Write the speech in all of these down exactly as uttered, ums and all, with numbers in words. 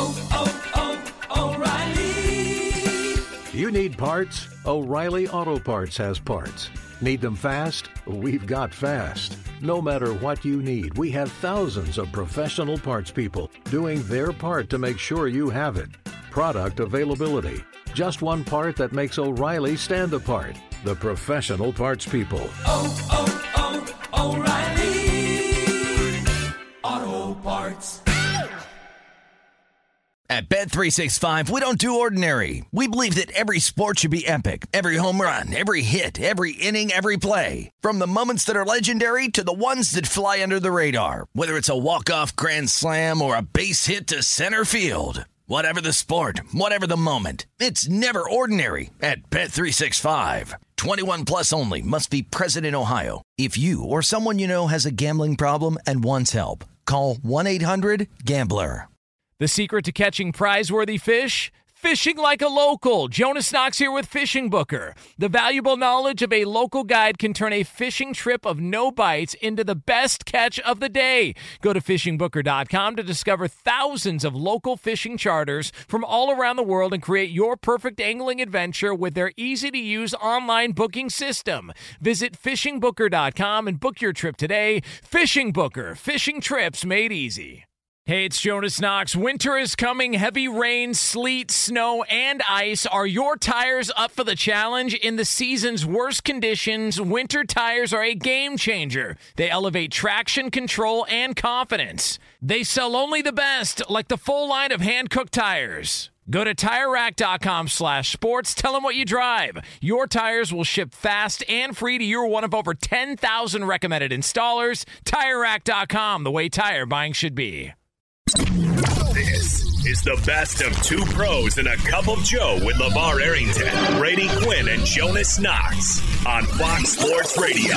oh, oh, O'Reilly. You need parts? O'Reilly Auto Parts has parts. Need them fast? We've got fast. No matter what you need, we have thousands of professional parts people doing their part to make sure you have it. Product availability. Just one part that makes O'Reilly stand apart. The professional parts people. Oh, oh, oh, O'Reilly Auto Parts. At Bet three sixty-five, we don't do ordinary. We believe that every sport should be epic. Every home run, every hit, every inning, every play. From the moments that are legendary to the ones that fly under the radar. Whether it's a walk-off grand slam or a base hit to center field. Whatever the sport, whatever the moment. It's never ordinary at Bet three sixty-five. twenty-one plus only. Must be present in Ohio. If you or someone you know has a gambling problem and wants help, call one eight hundred gambler. The secret to catching prize-worthy fish? Fishing like a local. Jonas Knox here with Fishing Booker. The valuable knowledge of a local guide can turn a fishing trip of no bites into the best catch of the day. Go to fishing booker dot com to discover thousands of local fishing charters from all around the world and create your perfect angling adventure with their easy-to-use online booking system. Visit fishing booker dot com and book your trip today. Fishing Booker. Fishing trips made easy. Hey, it's Jonas Knox. Winter is coming. Heavy rain, sleet, snow, and ice. Are your tires up for the challenge? In the season's worst conditions, winter tires are a game changer. They elevate traction, control, and confidence. They sell only the best, like the full line of hand-cooked tires. Go to tire rack dot com slash sports. Tell them what you drive. Your tires will ship fast and free to your one of over ten thousand recommended installers. tire rack dot com, the way tire buying should be. This is the best of two pros and a cup of Joe with LeVar Arrington, Brady Quinn, and Jonas Knox on Fox Sports Radio.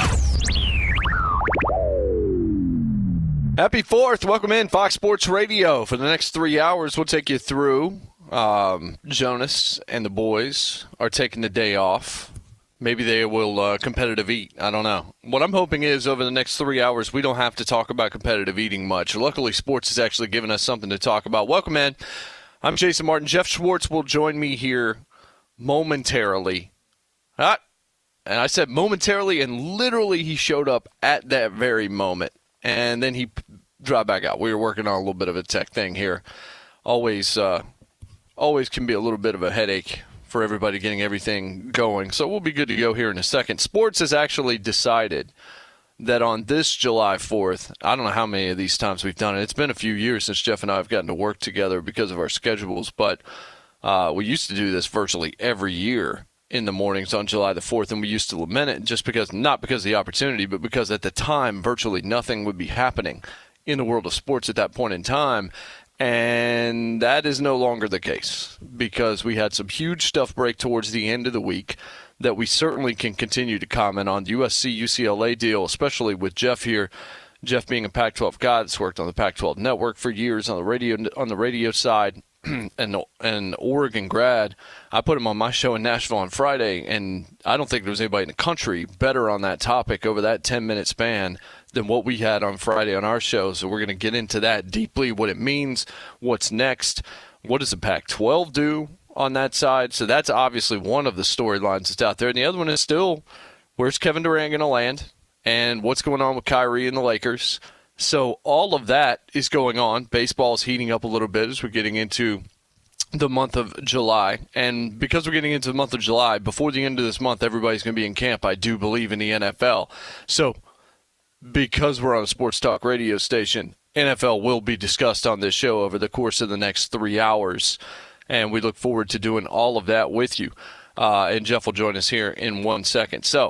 Happy fourth. Welcome in, Fox Sports Radio. For the next three hours, we'll take you through. Um, Jonas and the boys are taking the day off. Maybe they will uh, competitive eat. I don't know. What I'm hoping is over the next three hours, we don't have to talk about competitive eating much. Luckily, sports has actually given us something to talk about. Welcome in. I'm Jason Martin. Jeff Schwartz will join me here momentarily. Ah, and I said momentarily, and literally he showed up at that very moment. And then he dropped back out. We were working on a little bit of a tech thing here. Always, uh, always can be a little bit of a headache for everybody getting everything going. So we'll be good to go here in a second. Sports has actually decided that on this July fourth, I don't know how many of these times we've done it. It's been a few years since Jeff and I have gotten to work together because of our schedules, but uh, we used to do this virtually every year in the mornings on July the fourth, and we used to lament it just because, not because of the opportunity, but because at the time virtually nothing would be happening in the world of sports at that point in time. And that is no longer the case because we had some huge stuff break towards the end of the week that we certainly can continue to comment on. The U S C U C L A deal, especially with Jeff here. Jeff being a Pac twelve guy that's worked on the Pac twelve network for years on the radio on the radio side, and an Oregon grad. I put him on my show in Nashville on Friday, and I don't think there was anybody in the country better on that topic over that ten-minute span than what we had on Friday on our show. So we're going to get into that deeply, what it means, what's next, what does the Pac twelve do on that side. So that's obviously one of the storylines that's out there. And the other one is still, where's Kevin Durant going to land, and what's going on with Kyrie and the Lakers. So all of that is going on. Baseball is heating up a little bit as we're getting into the month of July. And because we're getting into the month of July, before the end of this month, everybody's going to be in camp, I do believe, in the N F L. So because we're on a sports talk radio station, N F L will be discussed on this show over the course of the next three hours. And we look forward to doing all of that with you. Uh, and Jeff will join us here in one second. So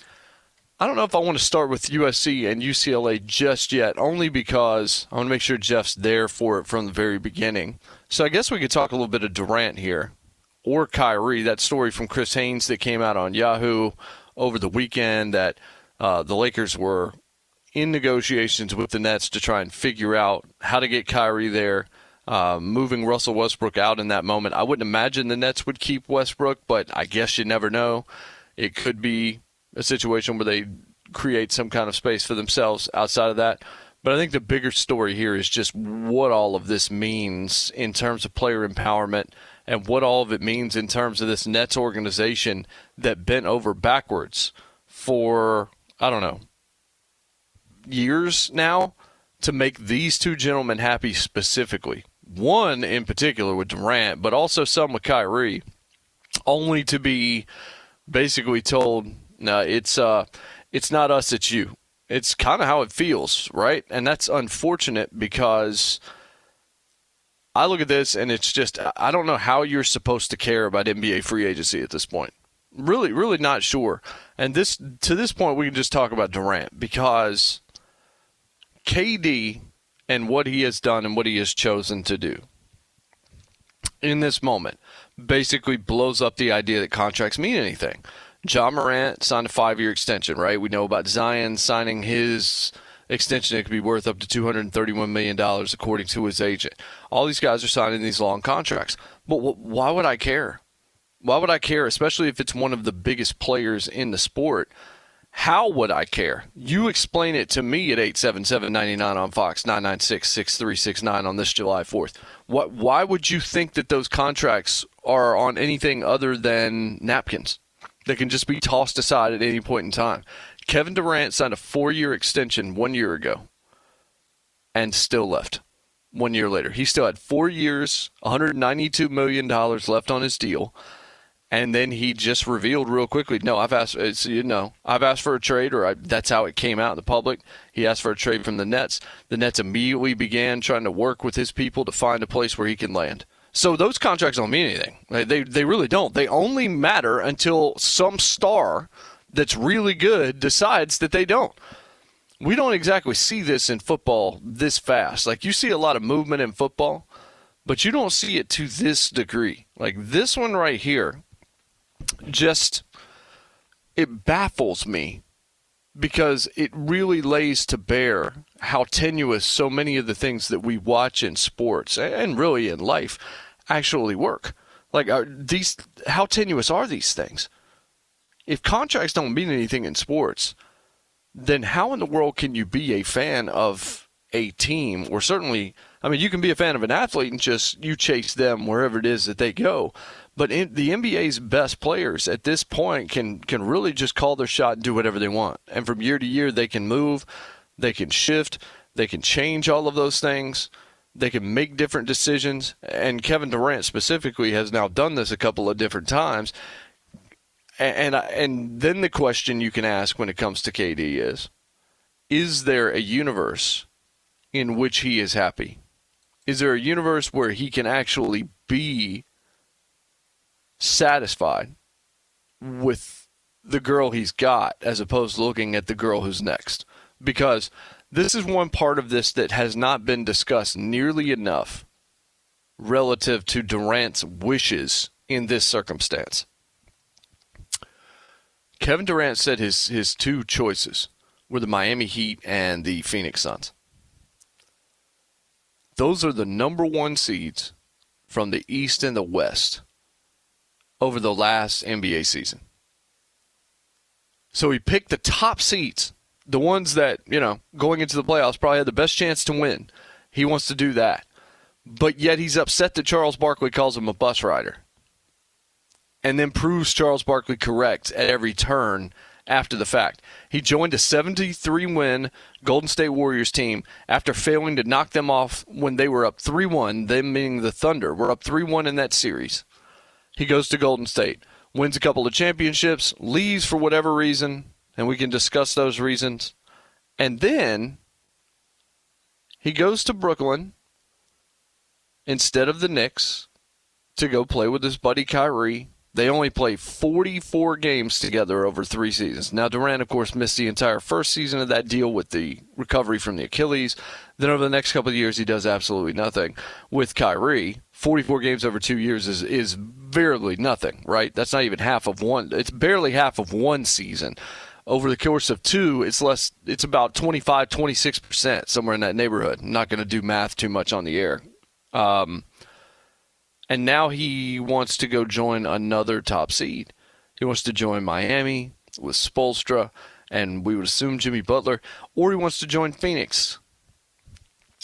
I don't know if I want to start with U S C and U C L A just yet, only because I want to make sure Jeff's there for it from the very beginning. So I guess we could talk a little bit of Durant here, or Kyrie, that story from Chris Haynes that came out on Yahoo over the weekend that uh, the Lakers were in negotiations with the Nets to try and figure out how to get Kyrie there, uh, moving Russell Westbrook out in that moment. I wouldn't imagine the Nets would keep Westbrook, but I guess you never know. It could be a situation where they create some kind of space for themselves outside of that. But I think the bigger story here is just what all of this means in terms of player empowerment and what all of it means in terms of this Nets organization that bent over backwards for, I don't know, years now to make these two gentlemen happy specifically. One in particular with Durant, but also some with Kyrie, only to be basically told, no, it's uh, it's not us, it's you. It's kind of how it feels, right? And that's unfortunate because I look at this and it's just, I don't know how you're supposed to care about N B A free agency at this point. Really, really not sure. And this to this point, we can just talk about Durant because K D and what he has done and what he has chosen to do in this moment basically blows up the idea that contracts mean anything. Ja Morant signed a five-year extension, right? We know about Zion signing his extension that could be worth up to two hundred thirty-one million dollars according to his agent. All these guys are signing these long contracts. But why would I care? Why would I care, especially if it's one of the biggest players in the sport? How would I care? You explain it to me at eight seven seven, nine nine on Fox, nine nine six, six three six nine on this July fourth. What, why would you think that those contracts are on anything other than napkins? They can just be tossed aside at any point in time. Kevin Durant signed a four-year extension one year ago and still left one year later. He still had four years, one hundred ninety-two million dollars left on his deal. And then he just revealed real quickly, no, I've asked, it's, you know, I've asked for a trade, or I, that's how it came out in the public. He asked for a trade from the Nets. The Nets immediately began trying to work with his people to find a place where he can land. So those contracts don't mean anything. They, they they really don't. They only matter until some star that's really good decides that they don't. We don't exactly see this in football this fast. Like, you see a lot of movement in football, but you don't see it to this degree. Like this one right here, just, it baffles me because it really lays to bear how tenuous so many of the things that we watch in sports and really in life actually work. Like, are these, how tenuous are these things? If contracts don't mean anything in sports, then how in the world can you be a fan of a team? Or certainly, I mean, you can be a fan of an athlete and just you chase them wherever it is that they go. But in, the N B A's best players at this point can can really just call their shot and do whatever they want. And from year to year, they can move, they can shift, they can change all of those things. They can make different decisions. And Kevin Durant specifically has now done this a couple of different times. And, and, and then the question you can ask when it comes to K D is, is there a universe in which he is happy? Is there a universe where he can actually be satisfied with the girl he's got as opposed to looking at the girl who's next? Because this is one part of this that has not been discussed nearly enough relative to Durant's wishes in this circumstance. Kevin Durant said his, his two choices were the Miami Heat and the Phoenix Suns. Those are the number one seeds from the East and the West over the last N B A season. So he picked the top seeds, the ones that, you know, going into the playoffs probably had the best chance to win. He wants to do that. But yet he's upset that Charles Barkley calls him a bus rider. And then proves Charles Barkley correct at every turn after the fact. He joined a seventy-three win Golden State Warriors team after failing to knock them off when they were up three one, them meaning the Thunder. Were up three one in that series. He goes to Golden State, wins a couple of championships, leaves for whatever reason, and we can discuss those reasons. And then he goes to Brooklyn instead of the Knicks to go play with his buddy Kyrie. They only play forty-four games together over three seasons. Now, Durant, of course, missed the entire first season of that deal with the recovery from the Achilles. Then over the next couple of years, he does absolutely nothing. With Kyrie, forty-four games over two years is, is barely nothing, right? That's not even half of one. It's barely half of one season. Over the course of two, it's less. It's about twenty-five, twenty-six percent, somewhere in that neighborhood. I'm not going to do math too much on the air. Um... And now he wants to go join another top seed. He wants to join Miami with Spoelstra, and we would assume Jimmy Butler, or he wants to join Phoenix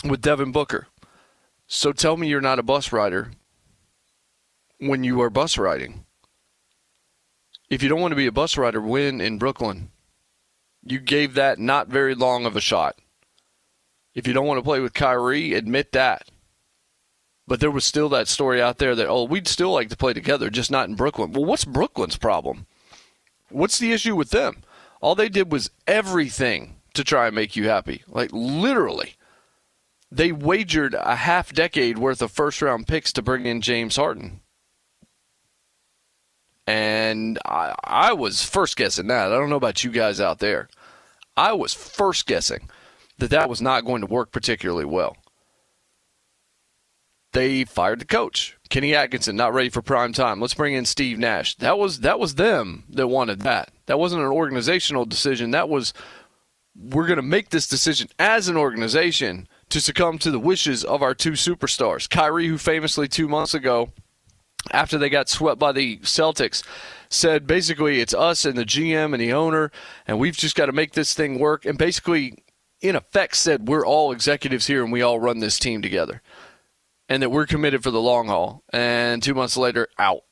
with Devin Booker. So tell me you're not a bus rider when you are bus riding. If you don't want to be a bus rider, win in Brooklyn. You gave that not very long of a shot. If you don't want to play with Kyrie, admit that. But there was still that story out there that, oh, we'd still like to play together, just not in Brooklyn. Well, what's Brooklyn's problem? What's the issue with them? All they did was everything to try and make you happy. Like, literally. They wagered a half decade worth of first-round picks to bring in James Harden. And I, I was first guessing that. I don't know about you guys out there. I was first guessing that that was not going to work particularly well. They fired the coach. Kenny Atkinson, not ready for prime time. Let's bring in Steve Nash. That was that was them that wanted that. That wasn't an organizational decision. That was, we're going to make this decision as an organization to succumb to the wishes of our two superstars. Kyrie, who famously two months ago, after they got swept by the Celtics, said basically it's us and the G M and the owner, and we've just got to make this thing work. And basically, in effect, said we're all executives here and we all run this team together. And that we're committed for the long haul. And two months later, out.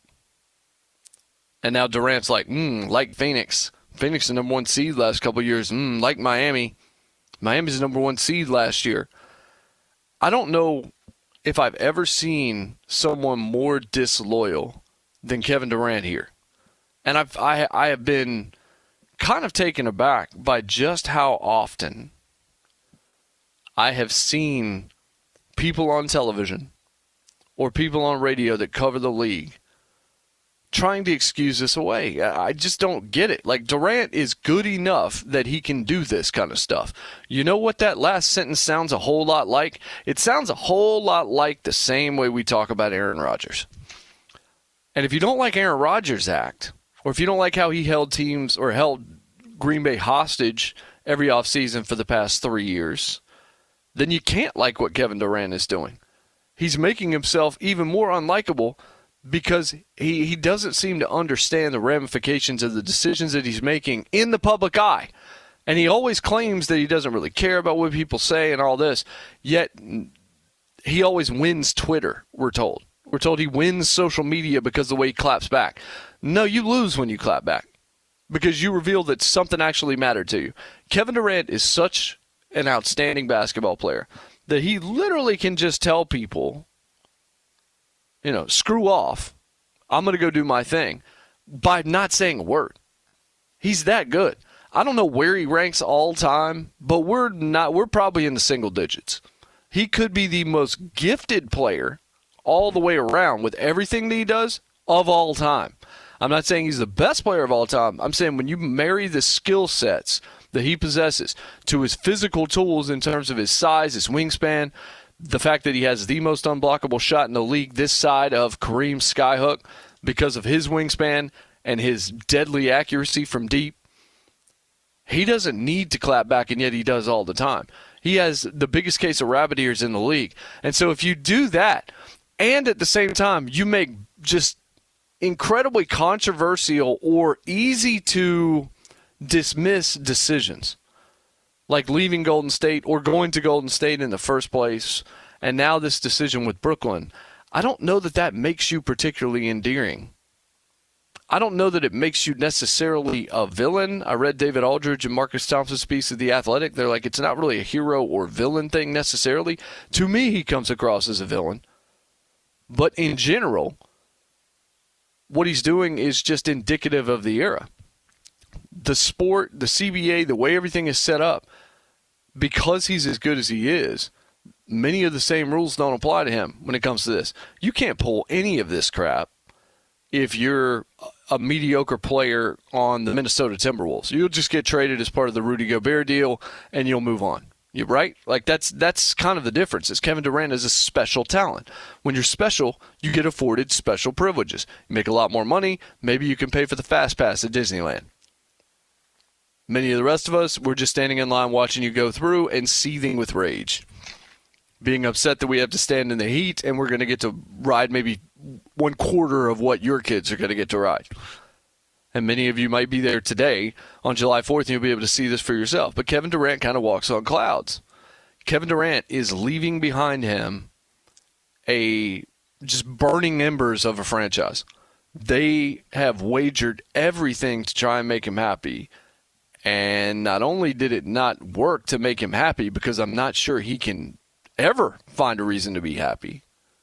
And now Durant's like, hmm, like Phoenix. Phoenix the number one seed last couple of years. Hmm, like Miami. Miami's the number one seed last year. I don't know if I've ever seen someone more disloyal than Kevin Durant here. And I've, I, I have been kind of taken aback by just how often I have seen people on television or people on radio that cover the league trying to excuse this away. I just don't get it. Like, Durant is good enough that he can do this kind of stuff. You know what that last sentence sounds a whole lot like? It sounds a whole lot like the same way we talk about Aaron Rodgers. And if you don't like Aaron Rodgers' act, or if you don't like how he held teams or held Green Bay hostage every offseason for the past three years, then you can't like what Kevin Durant is doing. He's making himself even more unlikable because he, he doesn't seem to understand the ramifications of the decisions that he's making in the public eye. And he always claims that he doesn't really care about what people say and all this, yet he always wins Twitter, we're told. We're told he wins social media because of the way he claps back. No, you lose when you clap back because you reveal that something actually mattered to you. Kevin Durant is such an outstanding basketball player that he literally can just tell people, you know, screw off, I'm going to go do my thing, by not saying a word. He's that good. I don't know where he ranks all time, but we're not, we're probably in the single digits. He could be the most gifted player all the way around with everything that he does of all time. I'm not saying he's the best player of all time. I'm saying when you marry the skill sets that he possesses to his physical tools in terms of his size, his wingspan, the fact that he has the most unblockable shot in the league this side of Kareem's skyhook because of his wingspan and his deadly accuracy from deep, he doesn't need to clap back, and yet he does all the time. He has the biggest case of rabbit ears in the league. And so if you do that, and at the same time you make just incredibly controversial or easy to dismiss decisions, like leaving Golden State or going to Golden State in the first place, and now this decision with Brooklyn, I don't know that that makes you particularly endearing. I don't know that it makes you necessarily a villain. I read David Aldridge and Marcus Thompson's piece of The Athletic. They're like, it's not really a hero or villain thing necessarily. To me, he comes across as a villain. But in general, what he's doing is just indicative of the era. The sport, the C B A, the way everything is set up, because he's as good as he is, many of the same rules don't apply to him when it comes to this. You can't pull any of this crap if you're a mediocre player on the Minnesota Timberwolves. You'll just get traded as part of the Rudy Gobert deal, and you'll move on. You right? Like that's that's kind of the difference. Is Kevin Durant is a special talent. When you're special, you get afforded special privileges. You make a lot more money. Maybe you can pay for the fast pass at Disneyland. Many of the rest of us, we're just standing in line watching you go through and seething with rage. Being upset that we have to stand in the heat and we're going to get to ride maybe one quarter of what your kids are going to get to ride. And many of you might be there today on July fourth and you'll be able to see this for yourself. But Kevin Durant kind of walks on clouds. Kevin Durant is leaving behind him a just burning embers of a franchise. They have wagered everything to try and make him happy. And not only did it not work to make him happy, because I'm not sure he can ever find a reason to be happy,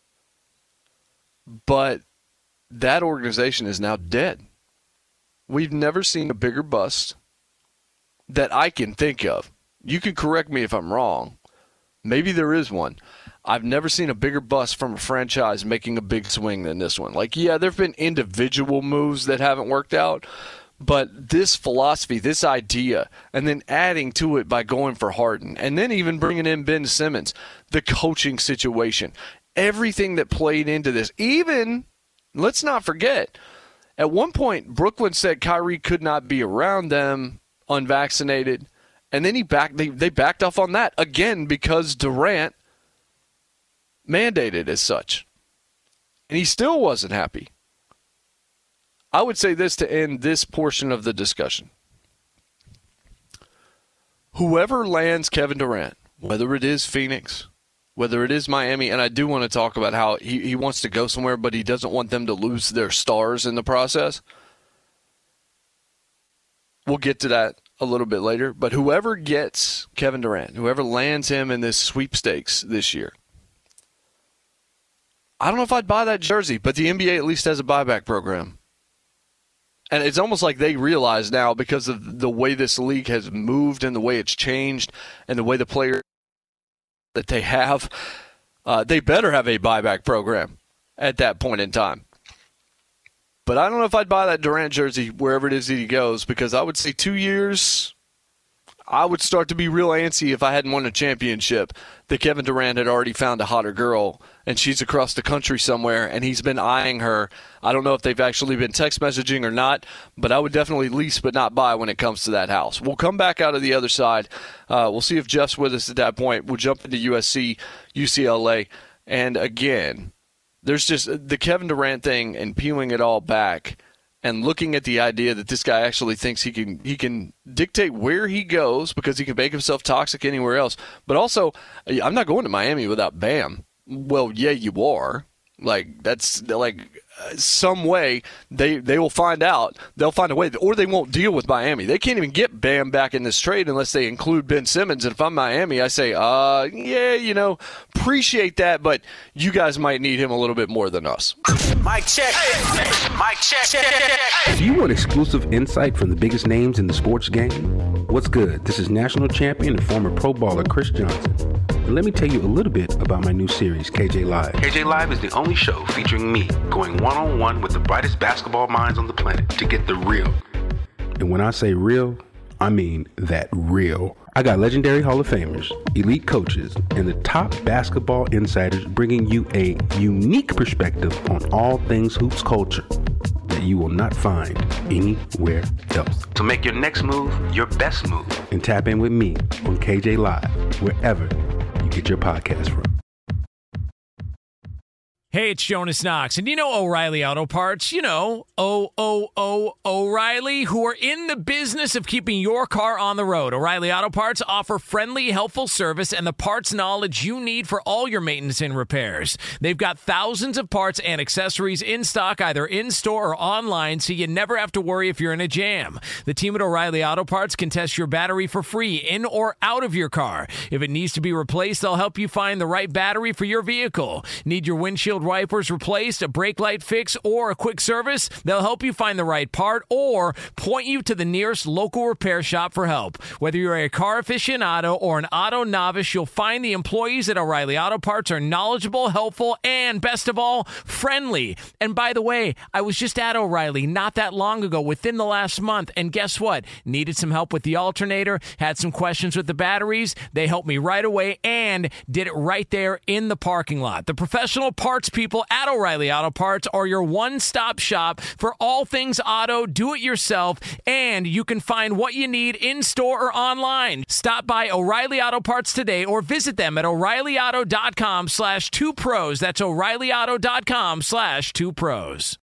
but that organization is now dead. We've never seen a bigger bust that I can think of. You can correct me if I'm wrong. Maybe there is one. I've never seen a bigger bust from a franchise making a big swing than this one. Like, yeah, there have been individual moves that haven't worked out, but this philosophy, this idea, and then adding to it by going for Harden, and then even bringing in Ben Simmons, the coaching situation, everything that played into this. Even, let's not forget, at one point, Brooklyn said Kyrie could not be around them unvaccinated, and then he back they, they backed off on that again because Durant mandated as such. And he still wasn't happy. I would say this to end this portion of the discussion. Whoever lands Kevin Durant, whether it is Phoenix, whether it is Miami, and I do want to talk about how he, he wants to go somewhere, but he doesn't want them to lose their stars in the process. We'll get to that a little bit later. But whoever gets Kevin Durant, whoever lands him in this sweepstakes this year, I don't know if I'd buy that jersey, but the N B A at least has a buyback program. And it's almost like they realize now, because of the way this league has moved and the way it's changed and the way the players that they have, uh, they better have a buyback program at that point in time. But I don't know if I'd buy that Durant jersey wherever it is that he goes, because I would say two years, I would start to be real antsy if I hadn't won a championship that Kevin Durant had already found a hotter girl and she's across the country somewhere and he's been eyeing her. I don't know if they've actually been text messaging or not, but I would definitely lease but not buy when it comes to that house. We'll come back out of the other side. Uh, we'll see if Jeff's with us at that point. We'll jump into U S C, U C L A. And again, there's just the Kevin Durant thing and peeling it all back and looking at the idea that this guy actually thinks he can he can dictate where he goes because he can make himself toxic anywhere else. But also, I'm not going to Miami without Bam. Well, yeah, you are. Like, that's like some way they they will find out. They'll find a way, or they won't deal with Miami. They can't even get Bam back in this trade unless they include Ben Simmons. And if I'm Miami, I say, uh, yeah, you know, appreciate that, but you guys might need him a little bit more than us. Mic check. Mic check. Do you want exclusive insight from the biggest names in the sports game? What's good? This is national champion and former Pro Bowler Chris Johnson. And let me tell you a little bit about my new series, K J Live. K J Live is the only show featuring me going one-on-one with the brightest basketball minds on the planet to get the real. And when I say real, I mean that real. I got legendary Hall of Famers, elite coaches, and the top basketball insiders bringing you a unique perspective on all things hoops culture that you will not find anywhere else. So make your next move your best move and tap in with me on K J Live, wherever you get your podcast from. Hey, it's Jonas Knox, and you know O'Reilly Auto Parts, you know, O O O O'Reilly, who are in the business of keeping your car on the road. O'Reilly Auto Parts offer friendly, helpful service and the parts knowledge you need for all your maintenance and repairs. They've got thousands of parts and accessories in stock, either in-store or online, so you never have to worry if you're in a jam. The team at O'Reilly Auto Parts can test your battery for free, in or out of your car. If it needs to be replaced, they'll help you find the right battery for your vehicle. Need your windshield wipers replaced, a brake light fix, or a quick service? They'll help you find the right part or point you to the nearest local repair shop for help. Whether you're a car aficionado or an auto novice, you'll find the employees at O'Reilly Auto Parts are knowledgeable, helpful, and best of all, friendly. And by the way, I was just at O'Reilly not that long ago, within the last month, and guess what? Needed some help with the alternator, had some questions with the batteries. They helped me right away and did it right there in the parking lot. The professional parts people at O'Reilly Auto Parts are your one-stop shop for all things auto, do-it-yourself, and you can find what you need in-store or online. Stop by O'Reilly Auto Parts today or visit them at O'Reillyauto.com slash two pros. That's O'Reillyauto.com slash two pros.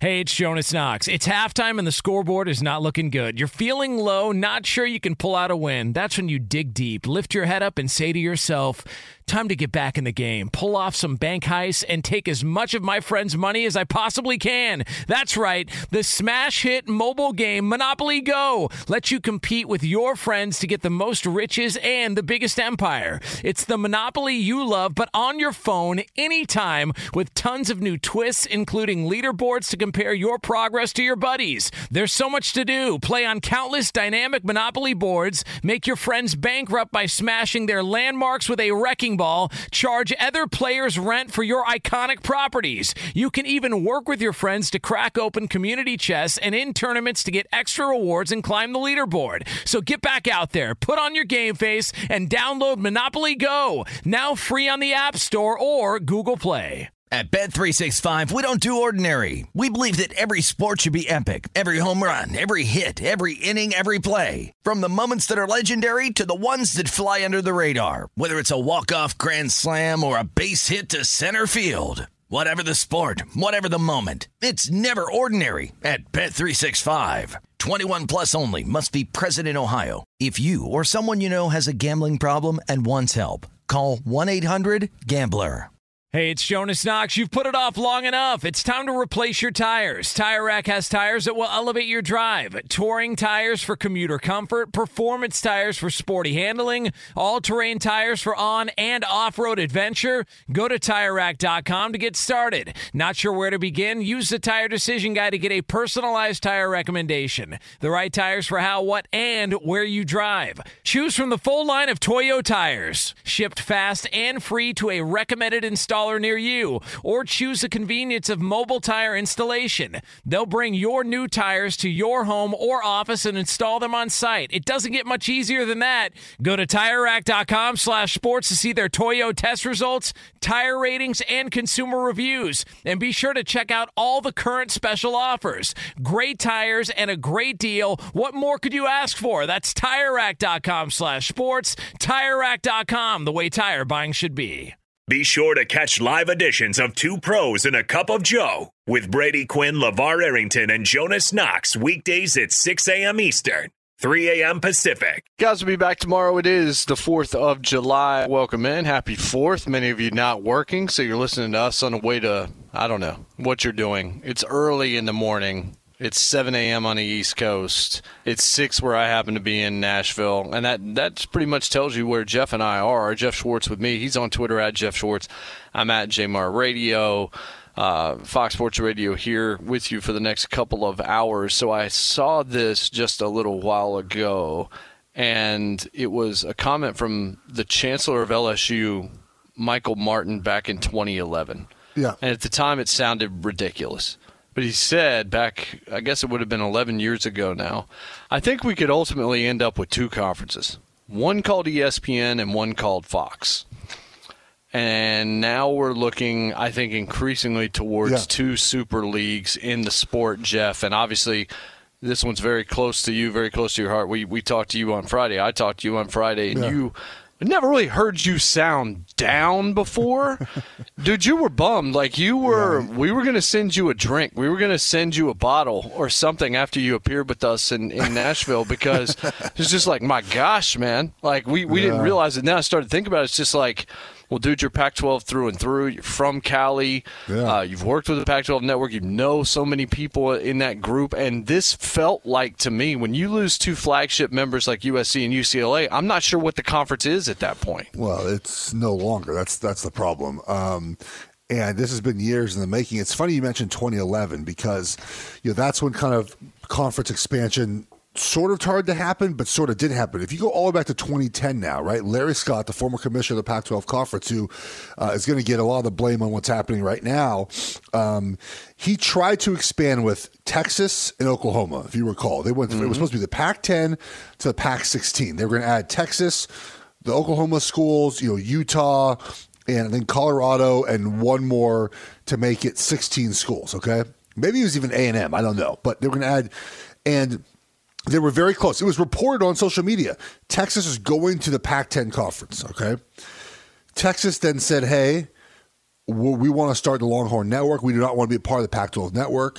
Hey, it's Jonas Knox. It's halftime and the scoreboard is not looking good. You're feeling low, not sure you can pull out a win. That's when you dig deep, lift your head up and say to yourself, time to get back in the game, pull off some bank heists, and take as much of my friends' money as I possibly can. That's right. The smash hit mobile game Monopoly Go lets you compete with your friends to get the most riches and the biggest empire. It's the Monopoly you love, but on your phone anytime with tons of new twists, including leaderboards to compare your progress to your buddies. There's so much to do. Play on countless dynamic Monopoly boards, make your friends bankrupt by smashing their landmarks with a wrecking ball, charge other players rent for your iconic properties. You can even work with your friends to crack open community chests and in tournaments to get extra rewards and climb the leaderboard. So get back out there, put on your game face, and download Monopoly Go, now free on the App Store or Google Play. At Bet three sixty-five, we don't do ordinary. We believe that every sport should be epic. Every home run, every hit, every inning, every play. From the moments that are legendary to the ones that fly under the radar. Whether it's a walk-off grand slam or a base hit to center field. Whatever the sport, whatever the moment. It's never ordinary at Bet three sixty-five. twenty-one plus only. Must be present in Ohio. If you or someone you know has a gambling problem and wants help, call one eight hundred gambler. Hey, it's Jonas Knox. You've put it off long enough. It's time to replace your tires. Tire Rack has tires that will elevate your drive. Touring tires for commuter comfort, performance tires for sporty handling, all-terrain tires for on- and off-road adventure. Go to Tire Rack dot com to get started. Not sure where to begin? Use the Tire Decision Guide to get a personalized tire recommendation. The right tires for how, what, and where you drive. Choose from the full line of Toyo tires. Shipped fast and free to a recommended installer near you, or choose the convenience of mobile tire installation. They'll bring your new tires to your home or office and install them on site. It doesn't get much easier than that. Go to Tire Rack dot com slash sports to see their Toyo test results, tire ratings, and consumer reviews. And be sure to check out all the current special offers. Great tires and a great deal. What more could you ask for? That's Tire Rack dot com slash sports. Tire Rack dot com, the way tire buying should be. Be sure to catch live editions of Two Pros and a Cup of Joe with Brady Quinn, LeVar Arrington, and Jonas Knox weekdays at six a.m. Eastern, three a.m. Pacific. Guys, we'll be back tomorrow. It is the fourth of July. Welcome in. Happy fourth. Many of you not working, so you're listening to us on the way to, I don't know, what you're doing. It's early in the morning. It's seven a.m. on the East Coast. It's six where I happen to be in Nashville. And that that pretty much tells you where Jeff and I are. Jeff Schwartz with me. He's on Twitter at Jeff Schwartz. I'm at J M R Radio. Uh, Fox Sports Radio here with you for the next couple of hours. So I saw this just a little while ago, and it was a comment from the Chancellor of L S U, Michael Martin, back in twenty eleven. Yeah. And at the time it sounded ridiculous. But he said back, I guess it would have been eleven years ago now, I think we could ultimately end up with two conferences, one called E S P N and one called Fox. And now we're looking, I think, increasingly towards yeah. two super leagues in the sport, Jeff. And obviously this one's very close to you, very close to your heart. We we talked to you on Friday. I talked to you on Friday, and yeah. you – I never really heard you sound down before. Dude, you were bummed. Like you were, yeah. we were going to send you a drink. We were going to send you a bottle or something after you appeared with us in, in Nashville because it's just like, my gosh, man. Like we, we yeah. didn't realize it. Now I started thinking about it. It's just like, well, dude, you're Pac twelve through and through. You're from Cali. Yeah. Uh, you've worked with the Pac twelve network. You know so many people in that group. And this felt like, to me, when you lose two flagship members like U S C and U C L A, I'm not sure what the conference is at that point. Well, it's no longer. That's that's the problem. Um, and this has been years in the making. It's funny you mentioned twenty eleven because you know that's when kind of conference expansion sort of started to happen, but sort of did happen. If you go all the way back to twenty ten now, right, Larry Scott, the former commissioner of the Pac twelve Conference, who uh, is going to get a lot of the blame on what's happening right now, um, he tried to expand with Texas and Oklahoma, if you recall. They went. Mm-hmm. It was supposed to be the Pac ten to the Pac sixteen. They were going to add Texas, the Oklahoma schools, you know, Utah, and then Colorado, and one more to make it sixteen schools, okay? Maybe it was even A and M. I don't know. But they were going to add – and – they were very close. It was reported on social media. Texas is going to the Pac ten conference, okay? Texas then said, hey, we want to start the Longhorn Network. We do not want to be a part of the Pac twelve network.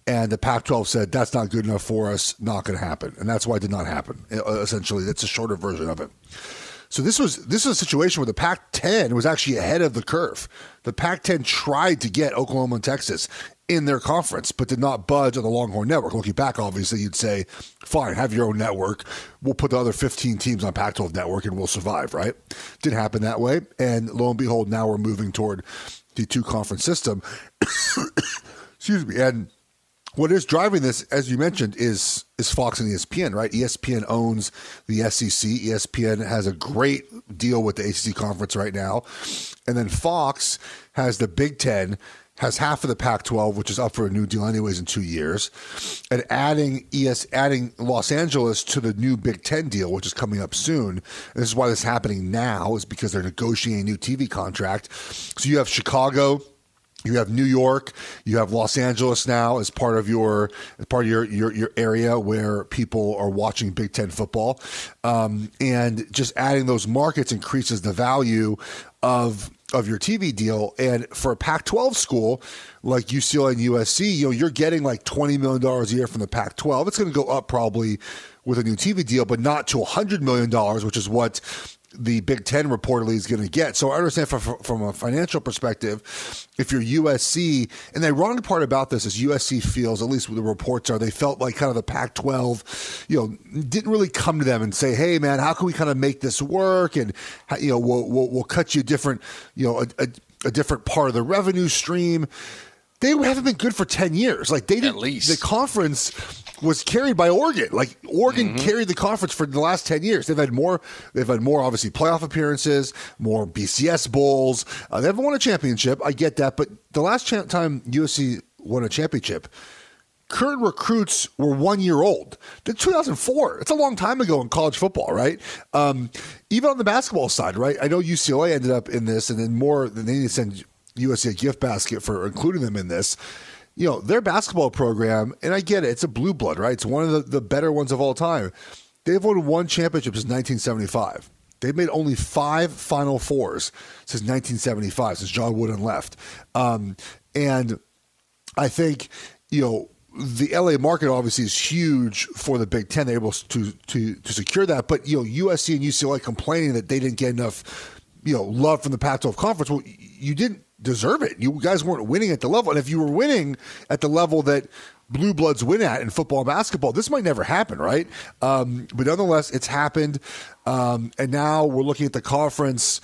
And the Pac twelve said, that's not good enough for us, not going to happen. And that's why it did not happen. Essentially, that's a shorter version of it. So this was this was a situation where the Pac ten was actually ahead of the curve. The Pac ten tried to get Oklahoma and Texas in their conference, but did not budge on the Longhorn Network. Looking back, obviously, you'd say, fine, have your own network. We'll put the other fifteen teams on Pac twelve Network and we'll survive, right? Didn't happen that way. And lo and behold, now we're moving toward the two-conference system. Excuse me. And what is driving this, as you mentioned, is is Fox and E S P N, right? E S P N owns the S E C. E S P N has a great deal with the A C C conference right now. And then Fox has the Big Ten, has half of the Pac twelve, which is up for a new deal anyways in two years. And adding E S, adding Los Angeles to the new Big Ten deal, which is coming up soon. And this is why this is happening now, is because they're negotiating a new T V contract. So you have Chicago, you have New York, you have Los Angeles now as part of your as part of your, your, your area where people are watching Big Ten football. Um, and just adding those markets increases the value of of your T V deal. And for a Pac twelve school like U C L A and U S C, you know, you're getting like twenty million dollars a year from the Pac twelve. It's going to go up probably with a new T V deal, but not to one hundred million dollars, which is what the Big Ten reportedly is going to get. So I understand from, from a financial perspective, if you're U S C, and the ironic part about this is U S C feels, at least what the reports are, they felt like kind of the Pac twelve, you know, didn't really come to them and say, hey man, how can we kind of make this work? And, you know, we'll, we'll, we'll cut you a different, you know, a, a, a different part of the revenue stream. They haven't been good for ten years. Like they didn't, at least the conference was carried by Oregon. Like Oregon mm-hmm. carried the conference for the last ten years. They've had more. They've had more, obviously, playoff appearances, more B C S bowls. Uh, they haven't won a championship. I get that, but the last cha- time U S C won a championship, current recruits were one year old. That's two thousand four. It's a long time ago in college football, right? Um, even on the basketball side, right? I know U C L A ended up in this, and then more than they need to send U S C a gift basket for including them in this. You know, their basketball program, and I get it, it's a blue blood, right? It's one of the, the better ones of all time. They've won one championship since nineteen seventy-five. They've made only five Final Fours since nineteen seventy-five, since John Wooden left. Um, and I think, you know, the L A market obviously is huge for the Big Ten. They're able to, to, to secure that. But, you know, U S C and U C L A complaining that they didn't get enough, you know, love from the Pac twelve conference. Well, you didn't deserve it. You guys weren't winning at the level. And if you were winning at the level that blue bloods win at in football and basketball, this might never happen, right? Um, but nonetheless, it's happened. Um, and now we're looking at the conference.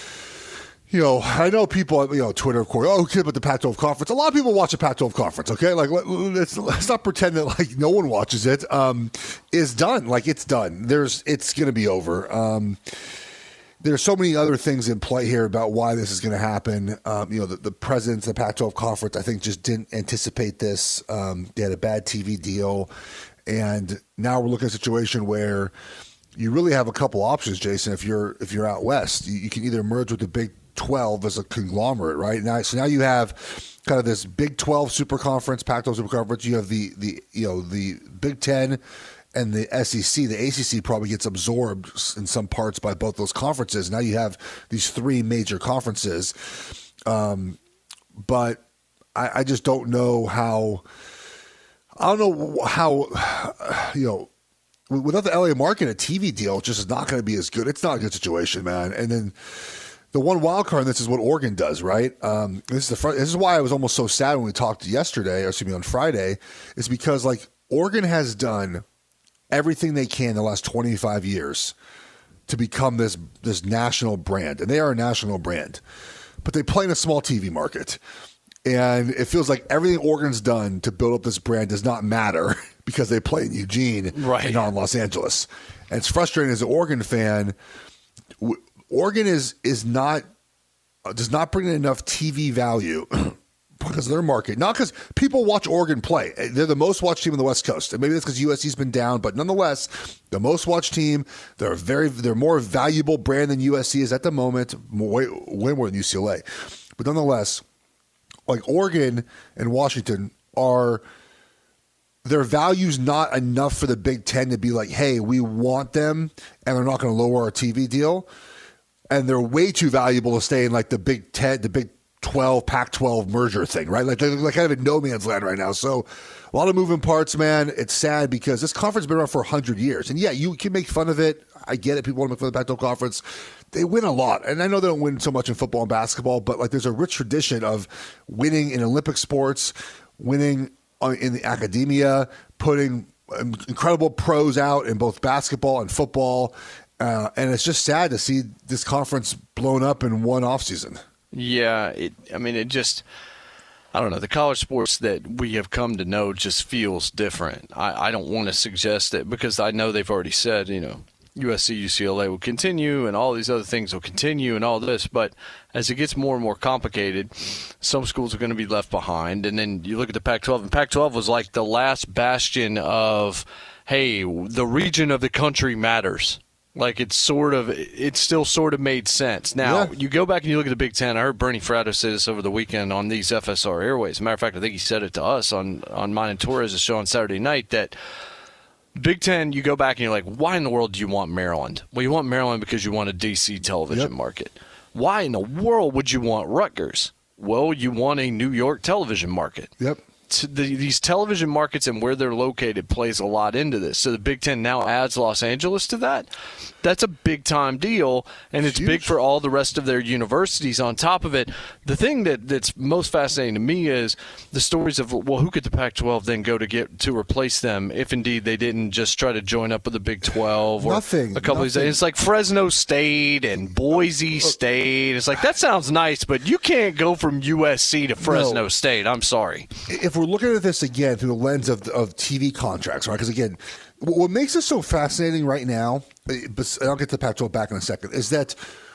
You know, I know people, you know, Twitter, of course, oh, okay, but the Pac twelve conference. A lot of people watch the Pac twelve conference, okay? Like, let's, let's not pretend that, like, no one watches it. Um, it's done. Like, it's done. There's, it's going to be over. Um, There's so many other things in play here about why this is going to happen. Um, you know, the, the presidents of the Pac twelve conference, I think, just didn't anticipate this. Um, they had a bad T V deal. And now we're looking at a situation where you really have a couple options, Jason. If you're if you're out west, you, you can either merge with the Big twelve as a conglomerate, right? Now, so now you have kind of this Big twelve super conference, Pac twelve super conference. You have the the you know the Big ten and the S E C. The A C C probably gets absorbed in some parts by both those conferences. Now you have these three major conferences. Um, but I, I just don't know how, I don't know how, you know, without the L A market, a T V deal just is not going to be as good. It's not a good situation, man. And then the one wild card in this is what Oregon does, right? Um, this is the front, this is why I was almost so sad when we talked yesterday, or excuse me, on Friday, is because like Oregon has done everything they can in the last twenty-five years to become this this national brand. And they are a national brand. But they play in a small T V market. And it feels like everything Oregon's done to build up this brand does not matter because they play in Eugene right. and not in Los Angeles. And it's frustrating as an Oregon fan. Oregon is is not does not bring in enough T V value because of their market. Not because people watch Oregon play. They're the most watched team on the West Coast. And maybe that's because U S C's been down, but nonetheless, the most watched team. They're a very they're a more valuable brand than U S C is at the moment, way, way more than U C L A. But nonetheless, like Oregon and Washington are their value's not enough for the Big Ten to be like, hey, we want them and they're not going to lower our T V deal. And they're way too valuable to stay in like the Big Ten, the Big twelve, Pac twelve merger thing, right? Like they're like kind of in no man's land right now. So a lot of moving parts, man. It's sad because this conference has been around for one hundred years. And yeah, you can make fun of it. I get it. People want to make fun of the Pac twelve conference. They win a lot. And I know they don't win so much in football and basketball, but like there's a rich tradition of winning in Olympic sports, winning in the academia, putting incredible pros out in both basketball and football. Uh, and it's just sad to see this conference blown up in one offseason. Yeah, it, I mean, it just, I don't know, the college sports that we have come to know just feels different. I, I don't want to suggest that because I know they've already said, you know, U S C, U C L A will continue and all these other things will continue and all this. But as it gets more and more complicated, some schools are going to be left behind. And then you look at the Pac twelve, and Pac twelve was like the last bastion of, hey, the region of the country matters. Like it's sort of, it still sort of made sense. Now, yeah. You go back and you look at the Big Ten. I heard Bernie Fratto say this over the weekend on these F S R Airways. As a matter of fact, I think he said it to us on, on mine and Torres' show on Saturday night that Big Ten, you go back and you're like, why in the world do you want Maryland? Well, you want Maryland because you want a D C television yep. market. Why in the world would you want Rutgers? Well, you want a New York television market. Yep. To the, these television markets and where they're located plays a lot into this. So the Big Ten now adds Los Angeles to that. That's a big-time deal, and it's Huge. Big for all the rest of their universities on top of it. The thing that, that's most fascinating to me is the stories of, well, who could the Pac twelve then go to get to replace them if indeed they didn't just try to join up with the Big twelve or nothing, a couple nothing. of days. It's like Fresno State and Boise State. It's like, that sounds nice, but you can't go from U S C to Fresno no. State. I'm sorry. If we're looking at this again through the lens of, of T V contracts, right? Because again, what makes this so fascinating right now, but I'll get to the Pac twelve back in a second, is that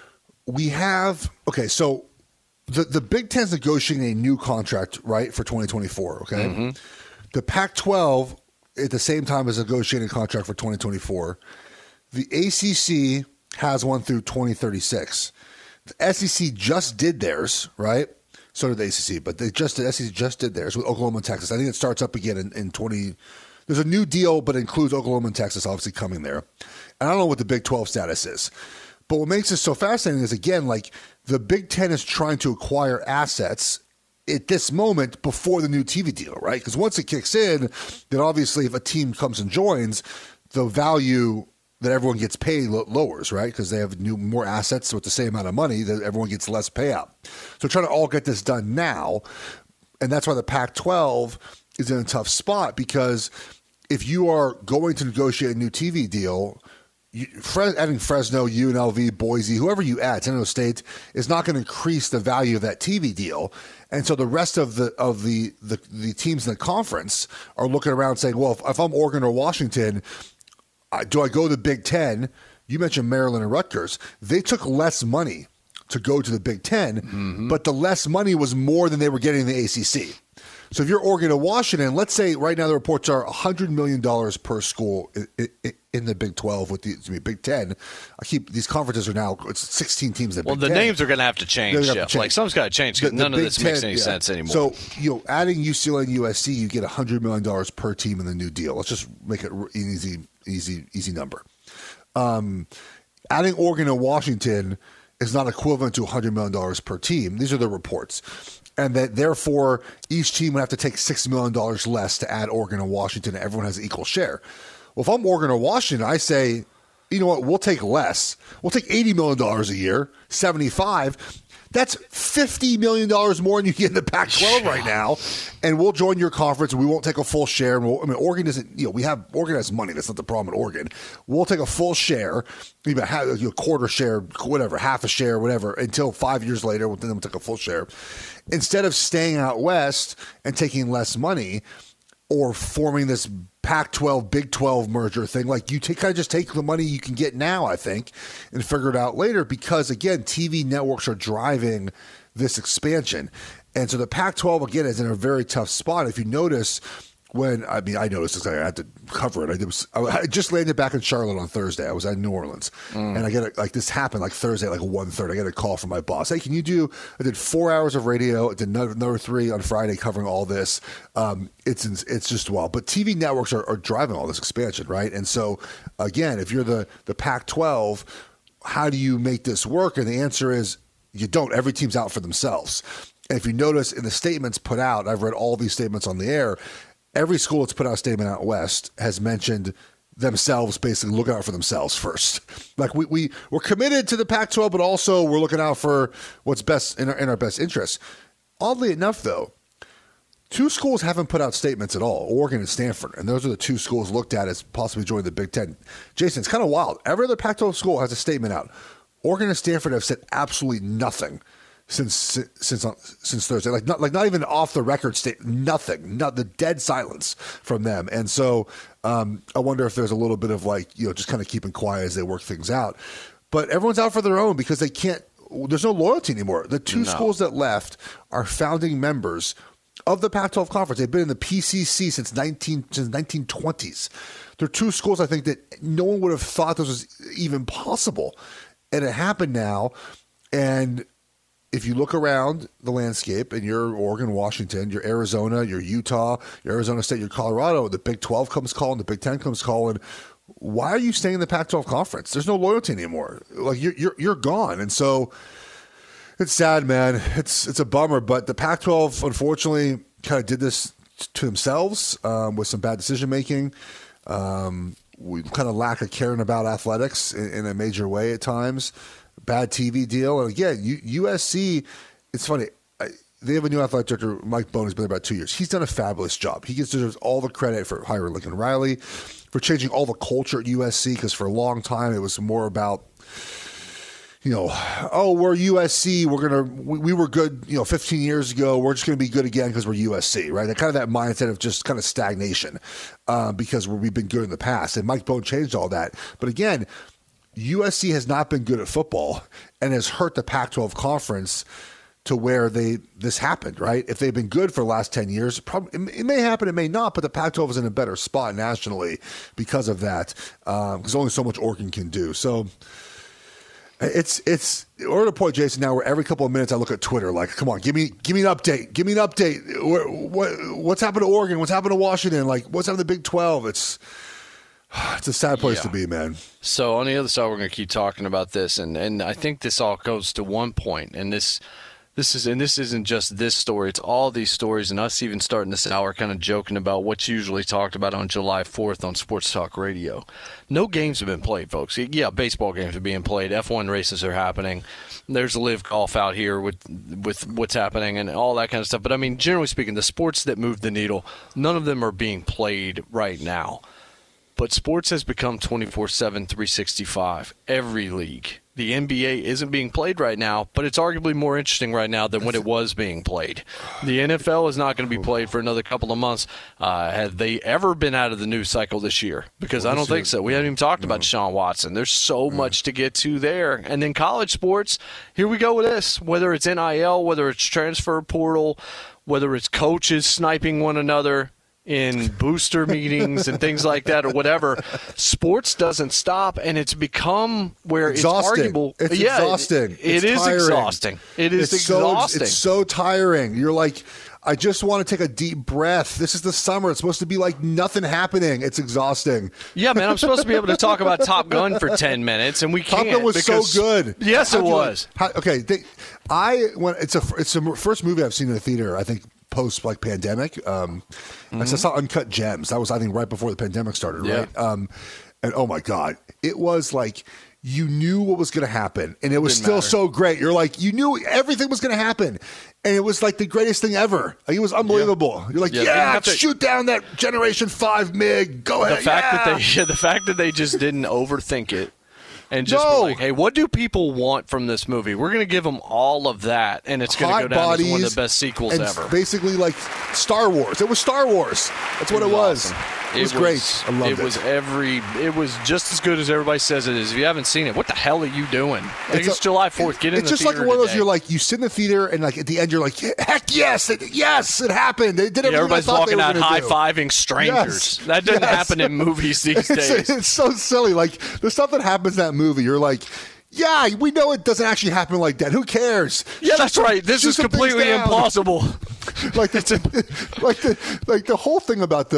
we have, okay, so the, the Big Ten's negotiating a new contract, right, for twenty twenty-four, okay? Mm-hmm. The Pac twelve, at the same time, is negotiating a contract for twenty twenty-four. The A C C has one through twenty thirty-six. The S E C just did theirs, right? So did the A C C, but they just the S E C just did theirs with Oklahoma and Texas. I think it starts up again in, in twenty. There's a new deal, but it includes Oklahoma and Texas obviously coming there. And I don't know what the Big twelve status is. But what makes this so fascinating is, again, like the Big Ten is trying to acquire assets at this moment before the new T V deal, right? Because once it kicks in, then obviously if a team comes and joins, the value that everyone gets paid lowers, right? Because they have new more assets with the same amount of money, that everyone gets less payout. So trying to all get this done now, and that's why the Pac twelve is in a tough spot, because if you are going to negotiate a new T V deal, you, Fre- adding Fresno, U N L V, Boise, whoever you add, San Diego State, is not going to increase the value of that T V deal. And so the rest of the of the, the, the teams in the conference are looking around saying, well, if, if I'm Oregon or Washington, do I go to the Big Ten? You mentioned Maryland and Rutgers. They took less money to go to the Big Ten, mm-hmm. but the less money was more than they were getting in the A C C. So if you're Oregon or Washington, let's say right now the reports are one hundred million dollars per school in, in, in the Big twelve with the excuse me, Big Ten. I keep these conferences are now it's sixteen teams. In the well, Big the ten. Names are going to have to change. Have to change. Like something's got to change because none of this Big makes ten, any yeah. sense anymore. So you know, adding U C L A and U S C, you get one hundred million dollars per team in the new deal. Let's just make it an easy, easy, easy number. Um, adding Oregon and Washington is not equivalent to one hundred million dollars per team. These are the reports. And that therefore each team would have to take six million dollars less to add Oregon and Washington, and everyone has an equal share. Well, if I'm Oregon or Washington, I say, you know what, we'll take less. We'll take eighty million dollars a year, seventy-five. That's fifty million dollars more than you get in the Pac twelve right now. And we'll join your conference, and we won't take a full share. And we'll, I mean, Oregon doesn't, you know, we have, Oregon has money. That's not the problem at Oregon. We'll take a full share, maybe a half, you know, quarter share, whatever, half a share, whatever, until five years later, then we'll take a full share. Instead of staying out west and taking less money or forming this Pac twelve, Big twelve merger thing, like you take, kind of just take the money you can get now, I think, and figure it out later because, again, T V networks are driving this expansion. And so the Pac twelve, again, is in a very tough spot. If you notice, when, I mean, I noticed this, I had to cover it. I, was, I just landed back in Charlotte on Thursday. I was at New Orleans. Mm. And I get a, like, this happened like Thursday, like one thirty. I get a call from my boss. Hey, can you do, I did four hours of radio. I did another, another three on Friday covering all this. Um, it's it's just wild. But T V networks are, are driving all this expansion, right? And so, again, if you're the, the Pac twelve, how do you make this work? And the answer is you don't. Every team's out for themselves. And if you notice in the statements put out, I've read all these statements on the air, every school that's put out a statement out west has mentioned themselves basically looking out for themselves first. Like we, we, we're committed to the Pac twelve, but also we're looking out for what's best in our, in our best interests. Oddly enough, though, two schools haven't put out statements at all, Oregon and Stanford, and those are the two schools looked at as possibly joining the Big Ten. Jason, it's kind of wild. Every other Pac twelve school has a statement out. Oregon and Stanford have said absolutely nothing since since since Thursday. Like not like not even off the record state. Nothing. Not the dead silence from them. And so um, I wonder if there's a little bit of like you know just kind of keeping quiet as they work things out. But everyone's out for their own because they can't. There's no loyalty anymore. The two no. schools that left are founding members of the Pac twelve conference. They've been in the P C C since nineteen since nineteen twenties. There are two schools I think that no one would have thought this was even possible, and it happened now. And if you look around the landscape, and you're Oregon, Washington, you're Arizona, you're Utah, you're Arizona State, you're Colorado, the Big twelve comes calling, the Big Ten comes calling. Why are you staying in the Pac twelve conference? There's no loyalty anymore. Like you're you're you're gone, and so. It's sad, man. It's it's a bummer, but the Pac twelve, unfortunately, kind of did this to themselves um, with some bad decision-making. Um, we kind of lack a caring about athletics in, in a major way at times. Bad T V deal. And again, U- U S C, it's funny. I, they have a new athletic director, Mike Bohn, who's been there about two years. He's done a fabulous job. He deserves all the credit for hiring Lincoln Riley, for changing all the culture at U S C, because for a long time it was more about you know, oh, we're U S C. We're gonna we, we were good, you know, fifteen years ago. We're just gonna be good again because we're U S C, right? That kind of that mindset of just kind of stagnation uh, because we're, we've been good in the past. And Mike Bohn changed all that. But again, U S C has not been good at football and has hurt the Pac twelve conference to where they this happened, right? If they've been good for the last ten years, probably it may happen, it may not. But the Pac twelve is in a better spot nationally because of that, because um, only so much Oregon can do. So. It's it's we're at a point, Jason, now where every couple of minutes I look at Twitter, like, come on, give me give me an update, give me an update. What, what what's happened to Oregon? What's happened to Washington? Like, what's happened to the Big twelve? It's it's a sad place yeah. to be, man. So on the other side, we're going to keep talking about this, and and I think this all goes to one point, and this. This is and this isn't just this story. It's all these stories, and us even starting this hour kind of joking about what's usually talked about on July fourth on Sports Talk Radio. No games have been played, folks. Yeah, baseball games are being played. F one races are happening. There's live golf out here with with what's happening and all that kind of stuff. But, I mean, generally speaking, the sports that move the needle, none of them are being played right now. But sports has become twenty-four seven, three sixty-five. Every league. The N B A isn't being played right now, but it's arguably more interesting right now than when it was being played. The N F L is not going to be played for another couple of months. Uh, have they ever been out of the news cycle this year? Because well, I don't think so. We haven't even talked about Deshaun Watson. There's so mm. much to get to there. And then college sports, here we go with this. Whether it's N I L, whether it's transfer portal, whether it's coaches sniping one another in booster meetings and things like that or whatever, sports doesn't stop, and it's become where exhausting. It's arguable. It's yeah, exhausting. It, it it's is tiring. exhausting. It is it's exhausting. So, it's so tiring. You're like, I just want to take a deep breath. This is the summer. It's supposed to be like nothing happening. It's exhausting. Yeah, man, I'm supposed to be able to talk about Top Gun for ten minutes, and we can't. Top Gun was because, so good. Yes, How'd it was. Like, how, okay, they, I when it's a it's the first movie I've seen in the theater, I think, post like pandemic. Um, mm-hmm. I saw Uncut Gems. That was, I think, right before the pandemic started, yeah. right? Um, and oh my God, it was like you knew what was going to happen, and it was Didn't still matter. so great. You're like, you knew everything was going to happen, and it was like the greatest thing ever. Like, it was unbelievable. Yeah. You're like, yeah, yeah to, shoot down that Generation Five MiG. Go ahead. The fact yeah. that they, yeah, the fact that they just didn't overthink it. And just no. like, hey, what do people want from this movie? We're going to give them all of that, and it's going to go down as one of the best sequels and ever. Basically, like Star Wars. It was Star Wars. That's what it, it was. was. Awesome. It, it was, was great. I loved it. It was every. It was just as good as everybody says it is. If you haven't seen it, what the hell are you doing? Like, it's, it's a, July fourth. Get in it's the just theater like one of those. today. You're like, you sit in the theater, and like at the end, you're like, heck yes, it, yes, it happened. They did everything yeah, everybody's I thought walking they were out high fiving strangers. Yes. That doesn't yes. happen in movies these days. It's, it's so silly. Like the stuff that happens in that movie, you're like. Yeah, we know it doesn't actually happen like that. Who cares? Yeah, that's Shoot right. This is completely implausible. like the, like the like the whole thing about the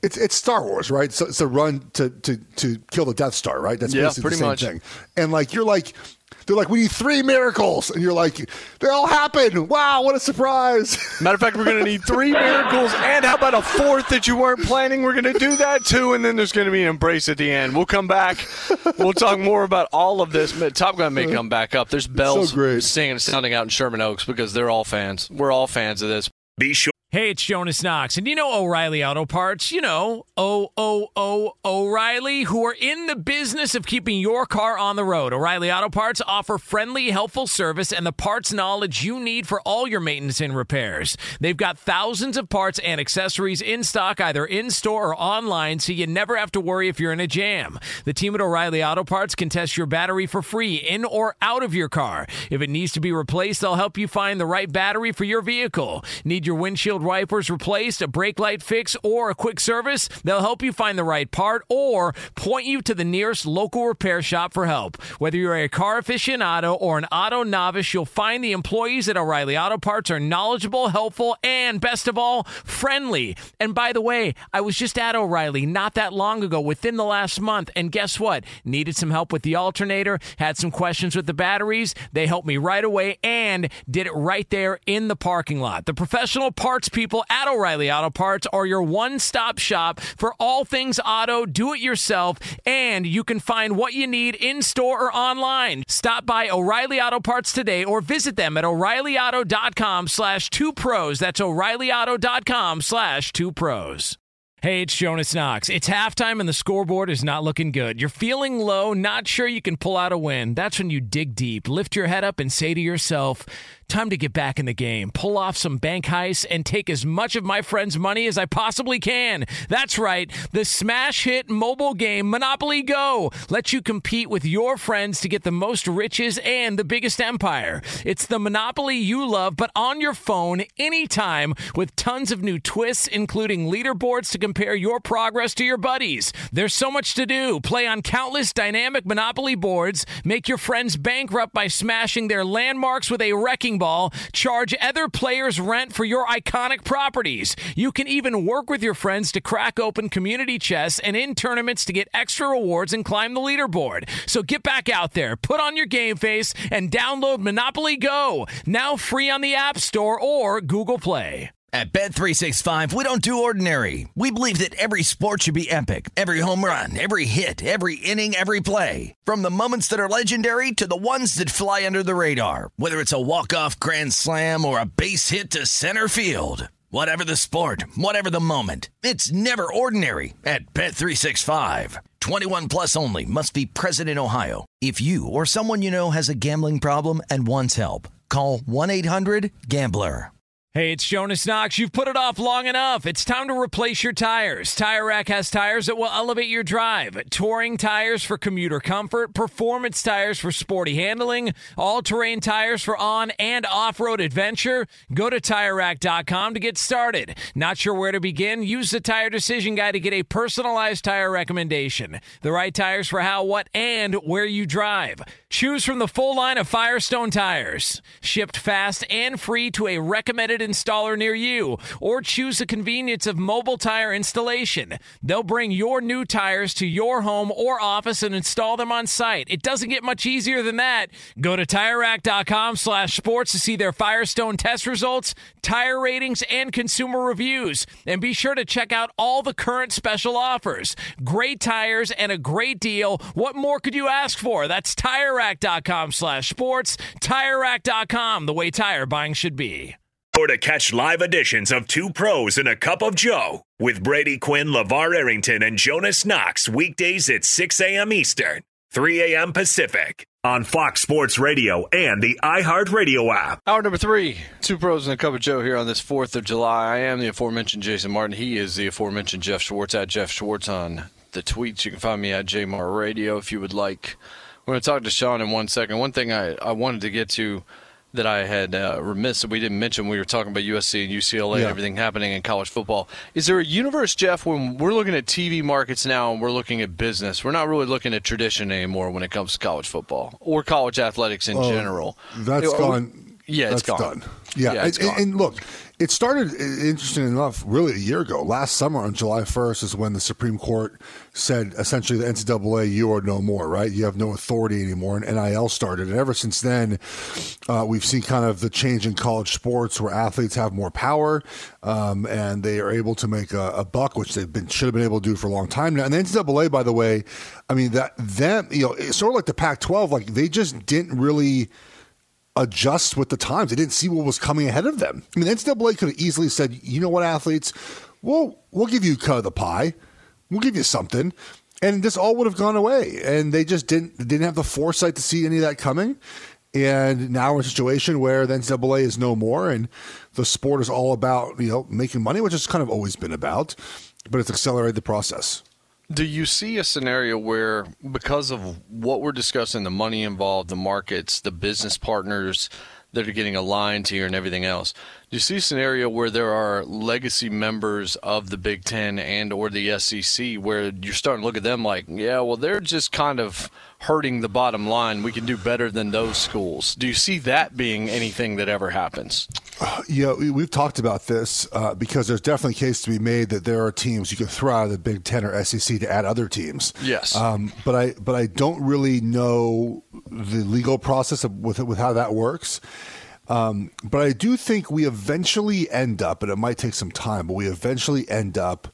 It's it's Star Wars, right? So it's a run to, to, to kill the Death Star, right? That's yeah, basically pretty the same much. thing. And like you're like, they're like, we need three miracles, and you're like, they all happen. Wow, what a surprise! Matter of fact, we're going to need three miracles, and how about a fourth that you weren't planning? We're going to do that too, and then there's going to be an embrace at the end. We'll come back. We'll talk more about all of this. Top Gun may come back up. There's bells so singing, sounding out in Sherman Oaks because they're all fans. We're all fans of this. Be sure. Hey, it's Jonas Knox, and you know O'Reilly Auto Parts, you know, O O O O'Reilly, who are in the business of keeping your car on the road. O'Reilly Auto Parts offer friendly, helpful service and the parts knowledge you need for all your maintenance and repairs. They've got thousands of parts and accessories in stock, either in-store or online, so you never have to worry if you're in a jam. The team at O'Reilly Auto Parts can test your battery for free, in or out of your car. If it needs to be replaced, they'll help you find the right battery for your vehicle. Need your windshield wipers replaced, a brake light fix, or a quick service? They'll help you find the right part or point you to the nearest local repair shop for help. Whether you're a car aficionado or an auto novice, you'll find the employees at O'Reilly Auto Parts are knowledgeable, helpful, and best of all, friendly. And by the way, I was just at O'Reilly not that long ago, within the last month, and guess what? Needed some help with the alternator, had some questions with the batteries. They helped me right away and did it right there in the parking lot. The professional parts people at O'Reilly Auto Parts are your one-stop shop for all things auto, do-it-yourself, and you can find what you need in-store or online. Stop by O'Reilly Auto Parts today or visit them at o'reillyauto.com slash two pros. That's o'reillyauto.com slash two pros. Hey, it's Jonas Knox. It's halftime and the scoreboard is not looking good. You're feeling low, not sure you can pull out a win. That's when you dig deep, lift your head up, and say to yourself, time to get back in the game, pull off some bank heists, and take as much of my friends' money as I possibly can. That's right. The smash hit mobile game Monopoly Go lets you compete with your friends to get the most riches and the biggest empire. It's the Monopoly you love, but on your phone anytime with tons of new twists, including leaderboards to compare your progress to your buddies. There's so much to do. Play on countless dynamic Monopoly boards, make your friends bankrupt by smashing their landmarks with a wrecking ball, charge other players rent for your iconic properties. You can even work with your friends to crack open community chests and in tournaments to get extra rewards and climb the leaderboard. So get back out there, put on your game face, and download Monopoly Go, now free on the App Store or Google Play. At Bet three sixty-five, we don't do ordinary. We believe that every sport should be epic. Every home run, every hit, every inning, every play. From the moments that are legendary to the ones that fly under the radar. Whether it's a walk-off grand slam or a base hit to center field. Whatever the sport, whatever the moment, it's never ordinary at Bet three sixty-five. twenty-one plus only. Must be present in Ohio. If you or someone you know has a gambling problem and wants help, call one eight hundred gambler. Hey, it's Jonas Knox. You've put it off long enough. It's time to replace your tires. Tire Rack has tires that will elevate your drive. Touring tires for commuter comfort, performance tires for sporty handling, all-terrain tires for on- and off-road adventure. Go to Tire Rack dot com to get started. Not sure where to begin? Use the Tire Decision Guide to get a personalized tire recommendation. The right tires for how, what, and where you drive. Choose from the full line of Firestone tires. Shipped fast and free to a recommended installer near you, or choose the convenience of mobile tire installation. They'll bring your new tires to your home or office and install them on site. It doesn't get much easier than that. Go to Tire Rack dot com slash sports to see their Firestone test results, tire ratings, and consumer reviews. And be sure to check out all the current special offers. Great tires and a great deal. What more could you ask for? That's Tire Rack dot com slash sports. Tire Rack dot com, the way tire buying should be. Or to catch live editions of Two Pros and a Cup of Joe with Brady Quinn, LeVar Arrington, and Jonas Knox weekdays at six a.m. Eastern, three a.m. Pacific on Fox Sports Radio and the iHeartRadio app. Hour number three, Two Pros and a Cup of Joe here on this fourth of July. I am the aforementioned Jason Martin. He is the aforementioned Jeff Schwartz, at Jeff Schwartz on the tweets. You can find me at J M R Radio if you would like. We're going to talk to Sean in one second. One thing I, I wanted to get to that I had uh, remiss that we didn't mention when we were talking about U S C and U C L A yeah. and everything happening in college football. Is there a universe, Jeff, when we're looking at T V markets now and we're looking at business, we're not really looking at tradition anymore when it comes to college football or college athletics in oh, general? That's Are gone. We, yeah, that's it's gone. Done. Yeah, yeah it's and, gone. and look, it started, interesting enough, really a year ago. Last summer on July first is when the Supreme Court said essentially the N C double A, you are no more, right? You have no authority anymore, and N I L started. And ever since then, uh, we've seen kind of the change in college sports where athletes have more power um, and they are able to make a, a buck, which they've been should have been able to do for a long time now. And the N C double A, by the way, I mean, that them, you know, it's sort of like the Pac twelve, like they just didn't really adjust with the times. They didn't see what was coming ahead of them. I mean, the N C double A could have easily said, you know what, athletes, we'll, we'll give you a cut of the pie. We'll give you something. And this all would have gone away. And they just didn't didn't have the foresight to see any of that coming. And now we're in a situation where the N C double A is no more, and the sport is all about, you know, making money, which has kind of always been about, but it's accelerated the process. Do you see a scenario where, because of what we're discussing, the money involved, the markets, the business partners that are getting aligned here and everything else, do you see a scenario where there are legacy members of the Big Ten and or the S E C where you're starting to look at them like, yeah, well, they're just kind of hurting the bottom line. We can do better than those schools. Do you see that being anything that ever happens? Uh, yeah, we, we've talked about this uh, because there's definitely a case to be made that there are teams you could throw out of the Big Ten or S E C to add other teams. Yes. Um, but I but I don't really know the legal process of, with with how that works. Um, but I do think we eventually end up, and it might take some time, but we eventually end up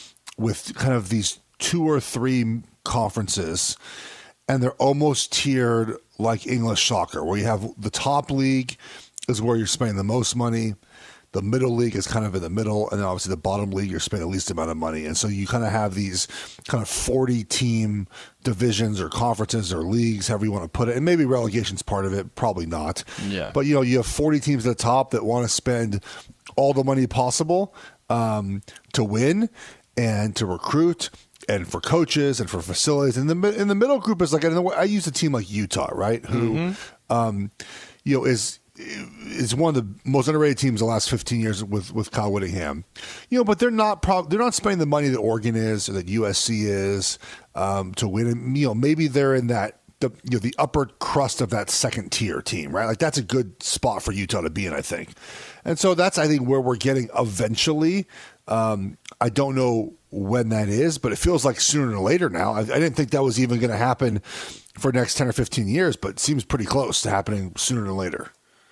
with kind of these two or three conferences, and they're almost tiered like English soccer, where you have the top league is where you're spending the most money. The middle league is kind of in the middle, and then obviously the bottom league, you're spending the least amount of money. And so you kind of have these kind of forty-team divisions or conferences or leagues, however you want to put it. And maybe relegation's part of it, probably not. Yeah. But, you know, you have forty teams at the top that want to spend all the money possible um, to win and to recruit and for coaches and for facilities. And the in the middle group is like, I, know, I use a team like Utah, right, who, mm-hmm. um, you know, is – is one of the most underrated teams the last fifteen years with, with Kyle Whittingham, you know, but they're not prob- they're not spending the money that Oregon is or that U S C is um, to win. And, you know, maybe they're in that the you know the upper crust of that second tier team, right? Like that's a good spot for Utah to be in, I think. And so that's I think where we're getting eventually. Um, I don't know when that is, but it feels like sooner or later now. I, I didn't think that was even going to happen for the next ten or fifteen years, but it seems pretty close to happening sooner than later.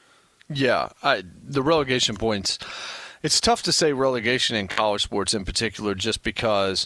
Yeah, I, the relegation points, it's tough to say relegation in college sports in particular just because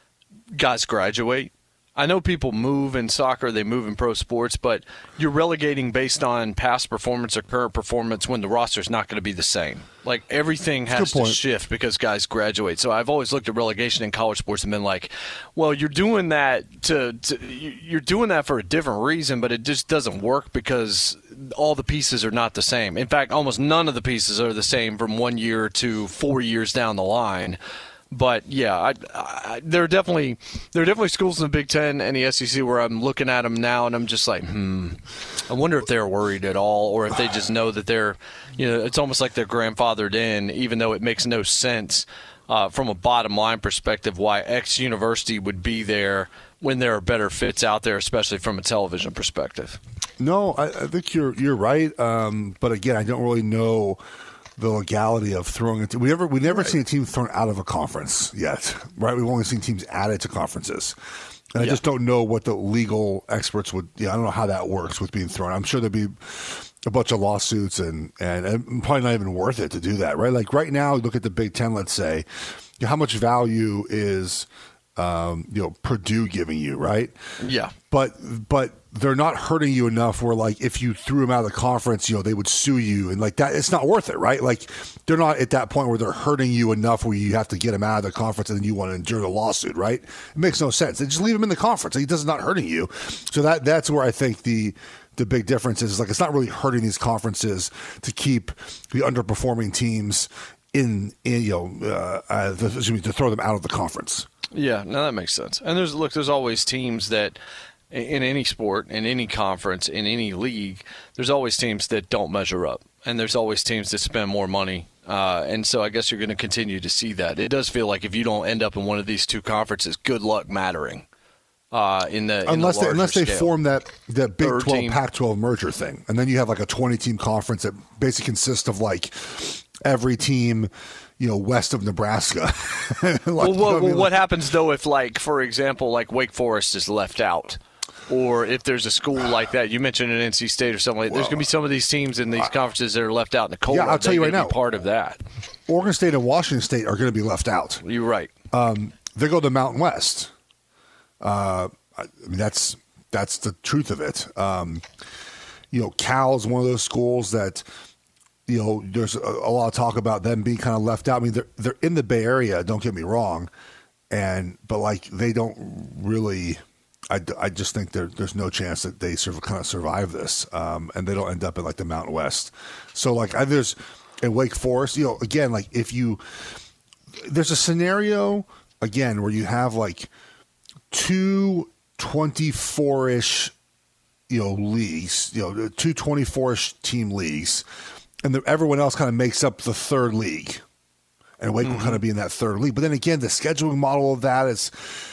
guys graduate. I know people move in soccer, they move in pro sports, but you're relegating based on past performance or current performance when the roster's not going to be the same. Like, everything has to shift because guys graduate. So I've always looked at relegation in college sports and been like, well, you're doing that to, to you're doing that for a different reason, but it just doesn't work because all the pieces are not the same. In fact, almost none of the pieces are the same from one year to four years down the line. But yeah, I, I, there are definitely there are definitely schools in the Big Ten and the S E C where I'm looking at them now and I'm just like, hmm. I wonder if they're worried at all, or if they just know that they're, you know, it's almost like they're grandfathered in, even though it makes no sense uh, from a bottom line perspective why X university would be there when there are better fits out there, especially from a television perspective. No, I, I think you're you're right. Um, but again, I don't really know the legality of throwing it. We never we never right. seen a team thrown out of a conference yet, right? We've only seen teams added to conferences, and yeah. I just don't know what the legal experts would. Yeah, I don't know how that works with being thrown. I'm sure there'd be a bunch of lawsuits, and and, and probably not even worth it to do that, right? Like right now, look at the Big Ten. Let's say, you know, how much value is um, you know Purdue giving you, right? Yeah, but but. They're not hurting you enough where, like, if you threw them out of the conference, you know, they would sue you. And, like, that, it's not worth it, right? Like, they're not at that point where they're hurting you enough where you have to get them out of the conference and then you want to endure the lawsuit, right? It makes no sense. They just leave them in the conference. It does not hurting you. So that that's where I think the the big difference is, is, like, it's not really hurting these conferences to keep the underperforming teams in, in you know, uh, uh, the, excuse me, to throw them out of the conference. Yeah, no, that makes sense. And there's, look, there's always teams that – in any sport, in any conference, in any league, there's always teams that don't measure up. And there's always teams that spend more money. Uh, and so I guess you're going to continue to see that. It does feel like if you don't end up in one of these two conferences, good luck mattering uh, in the in Unless the they, unless they scale. form that, that Big Third twelve, team. Pac twelve merger thing. And then you have like a twenty-team conference that basically consists of like every team, you know, west of Nebraska. like, well, you know well, what, I mean? what happens though if, like, for example, like Wake Forest is left out? Or if there's a school like that, you mentioned an N C State or something like that, there's going to be some of these teams in these conferences that are left out in the cold. Yeah, I'll tell you right now. Part of that. Oregon State and Washington State are going to be left out. You're right. Um, they go to the Mountain West. Uh, I mean, that's that's the truth of it. Um, you know, Cal is one of those schools that, you know, there's a, a lot of talk about them being kind of left out. I mean, they're they're in the Bay Area. Don't get me wrong, and but like they don't really. I, I just think there, there's no chance that they sort of kind of survive this, um, and they don't end up in like the Mountain West. So like I, there's in Wake Forest, you know, again, like if you there's a scenario again where you have like two twenty-four-ish, you know, leagues, you know, two twenty-four-ish team leagues, and the, everyone else kind of makes up the third league, and Wake mm-hmm. will kind of be in that third league. But then again, the scheduling model of that is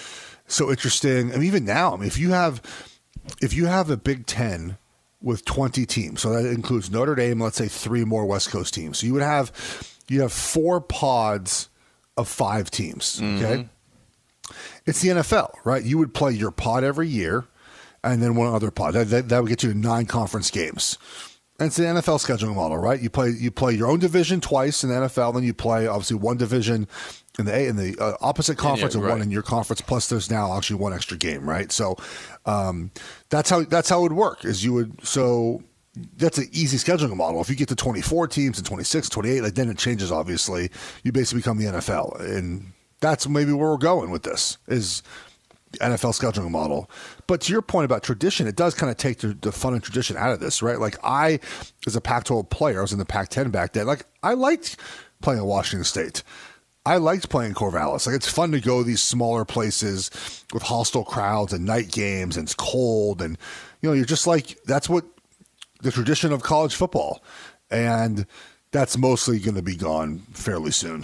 so interesting. I mean, even now, I mean, if you have if you have a Big Ten with twenty teams, so that includes Notre Dame, let's say three more West Coast teams. So you would have you have four pods of five teams. Mm-hmm. Okay, it's the N F L, right? You would play your pod every year, and then one other pod. That, that, that would get you to nine conference games. And it's the N F L scheduling model, right? You play you play your own division twice in the N F L, then you play obviously one division in the A in the uh, opposite conference yeah, and right. one in your conference. Plus, there's now actually one extra game, right? So um, that's how that's how it would work. Is you would so that's an easy scheduling model. If you get to twenty-four teams and twenty-six, twenty-eight, like then it changes. Obviously, you basically become the N F L, and that's maybe where we're going with this is N F L scheduling model. But to your point about tradition, it does kind of take the, the fun and tradition out of this, right? Like I, as a Pac twelve player, I was in the Pac ten back then. Like I liked playing at Washington State. I liked playing Corvallis. Like it's fun to go these smaller places with hostile crowds and night games and it's cold and you know you're just like that's what the tradition of college football, and that's mostly going to be gone fairly soon.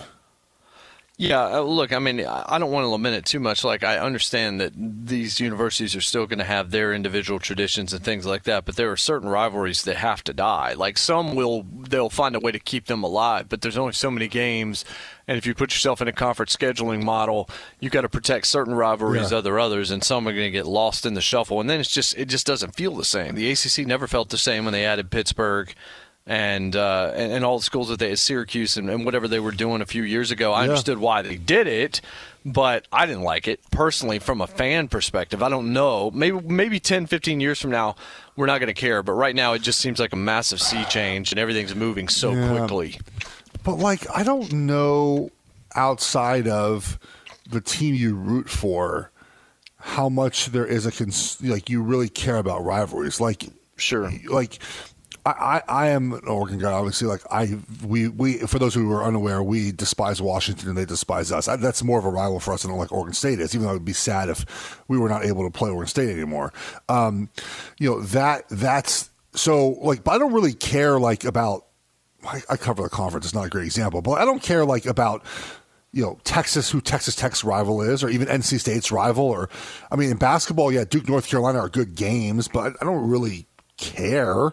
Yeah, look, I mean, I don't want to lament it too much. Like, I understand that these universities are still going to have their individual traditions and things like that, but there are certain rivalries that have to die. Like, some will, they'll find a way to keep them alive, but there's only so many games, and if you put yourself in a conference scheduling model, you got to protect certain rivalries yeah. other others, and some are going to get lost in the shuffle, and then it's just, it just doesn't feel the same. The A C C never felt the same when they added Pittsburgh. And, uh, and and all the schools that they had, Syracuse and, and whatever they were doing a few years ago, I yeah. understood why they did it, but I didn't like it personally from a fan perspective. I don't know. Maybe maybe ten, fifteen years from now, we're not going to care. But right now, it just seems like a massive sea change, and everything's moving so yeah. quickly. But, like, I don't know outside of the team you root for how much there is a cons- – like, you really care about rivalries. Like, sure. Like – I, I am an Oregon guy, obviously. Like I, we, we, for those who are unaware, we despise Washington and they despise us. I, that's more of a rival for us than like Oregon State is. Even though it would be sad if we were not able to play Oregon State anymore. Um, you know that that's so like. But I don't really care like about. I, I cover the conference. It's not a great example, but I don't care like about. You know, Texas, who Texas Tech's rival is, or even N C State's rival, or I mean, in basketball, yeah, Duke, North Carolina are good games, but I don't really care.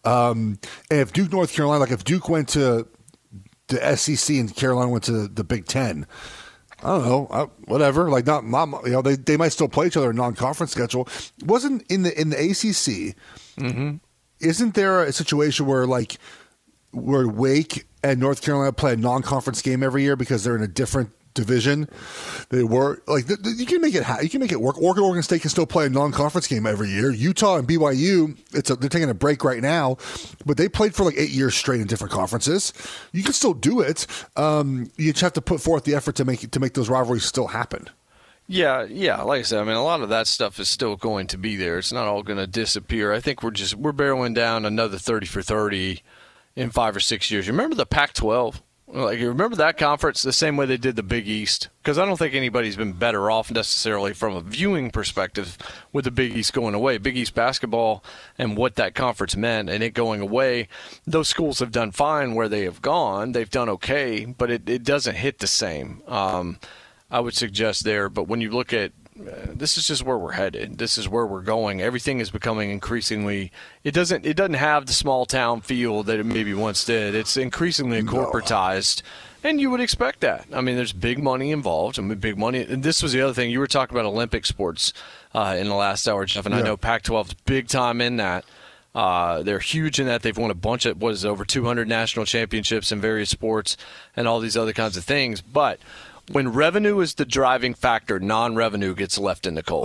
Um, and if Duke, North Carolina, like if Duke went to the S E C and Carolina went to the Big Ten, I don't know, uh, whatever. Like not, not, you know, they they might still play each other in non-conference schedule. Wasn't in the in the A C C? Mm-hmm. Isn't there a situation where like where Wake and North Carolina play a non-conference game every year because they're in a different division? They were like th- th- you can make it ha- you can make it work. Oregon, Oregon State can still play a non-conference game every year. Utah and B Y U, it's a, they're taking a break right now, but they played for like eight years straight in different conferences. You can still do it. Um, you just have to put forth the effort to make it, to make those rivalries still happen. Yeah, yeah. Like I said, I mean, a lot of that stuff is still going to be there. It's not all going to disappear. I think we're just we're barreling down another thirty for thirty in five or six years. You remember the Pac twelve? Like, you remember that conference the same way they did the Big East? Because I don't think anybody's been better off necessarily from a viewing perspective with the Big East going away. Big East basketball and what that conference meant and it going away, those schools have done fine where they have gone. They've done okay, but it, it doesn't hit the same. Um, I would suggest there. But when you look at uh, this is just where we're headed. This is where we're going. Everything is becoming increasingly. It doesn't. It doesn't have the small town feel that it maybe once did. It's increasingly No. corporatized, and you would expect that. I mean, there's big money involved. I mean, big money. And this was the other thing you were talking about Olympic sports uh, in the last hour, Jeff. And Yeah. I know Pac twelve is big time in that. Uh, they're huge in that. They've won a bunch of, what is it, over two hundred national championships in various sports and all these other kinds of things. But when revenue is the driving factor, non-revenue gets left in the cold.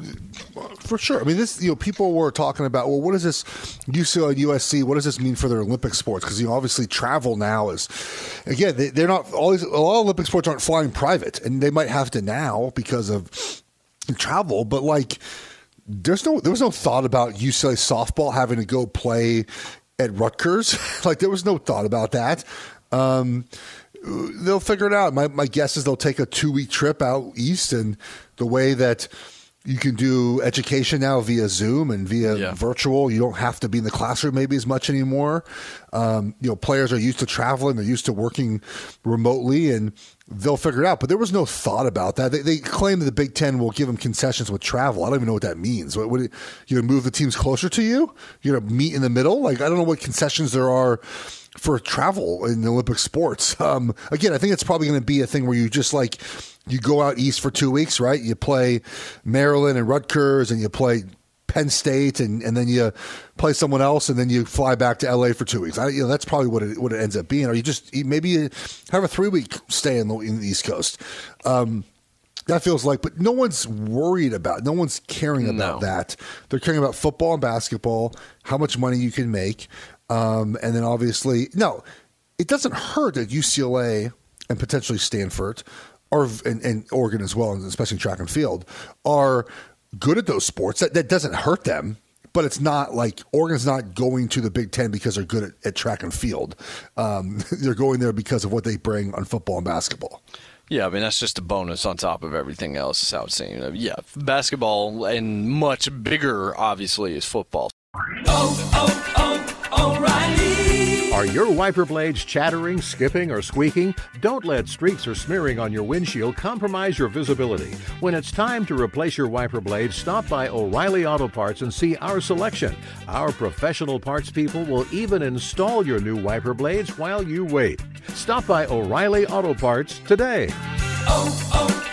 Oh, for sure. I mean, this, you know, people were talking about, well, what does this U C L A, U S C, what does this mean for their Olympic sports? Because, you know, obviously travel now is, again, they, they're not, all these, a lot of Olympic sports aren't flying private, and they might have to now because of travel, but like, there's no, there was no thought about U C L A softball having to go play at Rutgers. Like, there was no thought about that. Um, They'll figure it out. My my guess is they'll take a two week trip out east, and the way that you can do education now via Zoom and via Yeah. virtual, you don't have to be in the classroom maybe as much anymore. Um, you know, players are used to traveling; they're used to working remotely, and they'll figure it out. But there was no thought about that. They, they claim that the Big Ten will give them concessions with travel. I don't even know what that means. What, what you gonna move the teams closer to you? You're gonna meet in the middle? Like, I don't know what concessions there are for travel in the Olympic sports. Um, again, I think it's probably going to be a thing where you just like, you go out east for two weeks, right? You play Maryland and Rutgers, and you play Penn State, and, and then you play someone else, and then you fly back to L A for two weeks. I, you know, that's probably what it, what it ends up being. Or you just, maybe you have a three week stay in the, in the East Coast. Um, That feels like, but no one's worried about, no one's caring about No. that. They're caring about football and basketball, how much money you can make. Um, and then obviously, no, it doesn't hurt that U C L A and potentially Stanford are, and, and Oregon as well, and especially track and field, are good at those sports. That, that doesn't hurt them. But it's not like Oregon's not going to the Big Ten because they're good at, at track and field. Um, they're going there because of what they bring on football and basketball. Yeah, I mean, that's just a bonus on top of everything else, is how it's saying. Yeah, basketball, and much bigger, obviously, is football. Oh, oh, oh, O'Reilly. Are your wiper blades chattering, skipping, or squeaking? Don't let streaks or smearing on your windshield compromise your visibility. When it's time to replace your wiper blades, stop by O'Reilly Auto Parts and see our selection. Our professional parts people will even install your new wiper blades while you wait. Stop by O'Reilly Auto Parts today. Oh,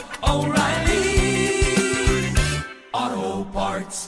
oh, oh, O'Reilly. Auto Parts.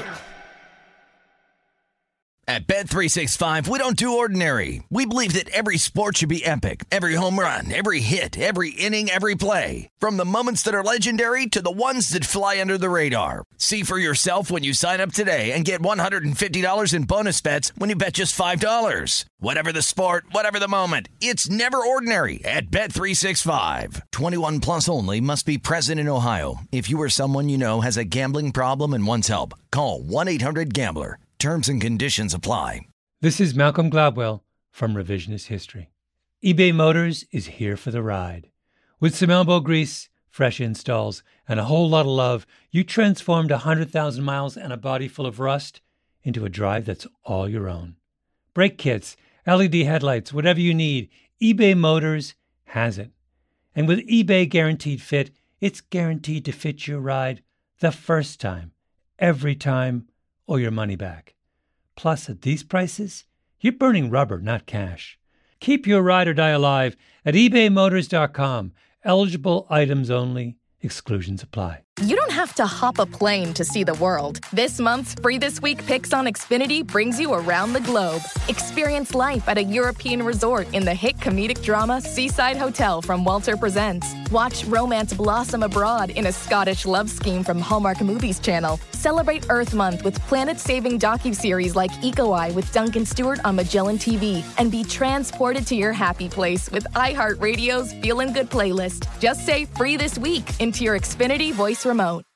At Bet three sixty-five, we don't do ordinary. We believe that every sport should be epic. Every home run, every hit, every inning, every play. From the moments that are legendary to the ones that fly under the radar. See for yourself when you sign up today and get one hundred fifty dollars in bonus bets when you bet just five dollars. Whatever the sport, whatever the moment, it's never ordinary at Bet three sixty-five. twenty-one plus only. Must be present in Ohio. If you or someone you know has a gambling problem and wants help, call one eight hundred gambler. Terms and conditions apply. This is Malcolm Gladwell from Revisionist History. eBay Motors is here for the ride. With some elbow grease, fresh installs, and a whole lot of love, you transformed one hundred thousand miles and a body full of rust into a drive that's all your own. Brake kits, L E D headlights, whatever you need, eBay Motors has it. And with eBay Guaranteed Fit, it's guaranteed to fit your ride the first time, every time, or your money back. Plus, at these prices, you're burning rubber, not cash. Keep your ride or die alive at ebay motors dot com. Eligible items only. Exclusions apply. You don't have to hop a plane to see the world. This month's Free This Week Picks on Xfinity brings you around the globe. Experience life at a European resort in the hit comedic drama Seaside Hotel from Walter Presents. Watch romance blossom abroad in a Scottish love scheme from Hallmark Movies Channel. Celebrate Earth Month with planet-saving docuseries like Eco Eye with Duncan Stewart on Magellan T V. And be transported to your happy place with iHeartRadio's Feelin' Good playlist. Just say Free This Week into your Xfinity voice remote.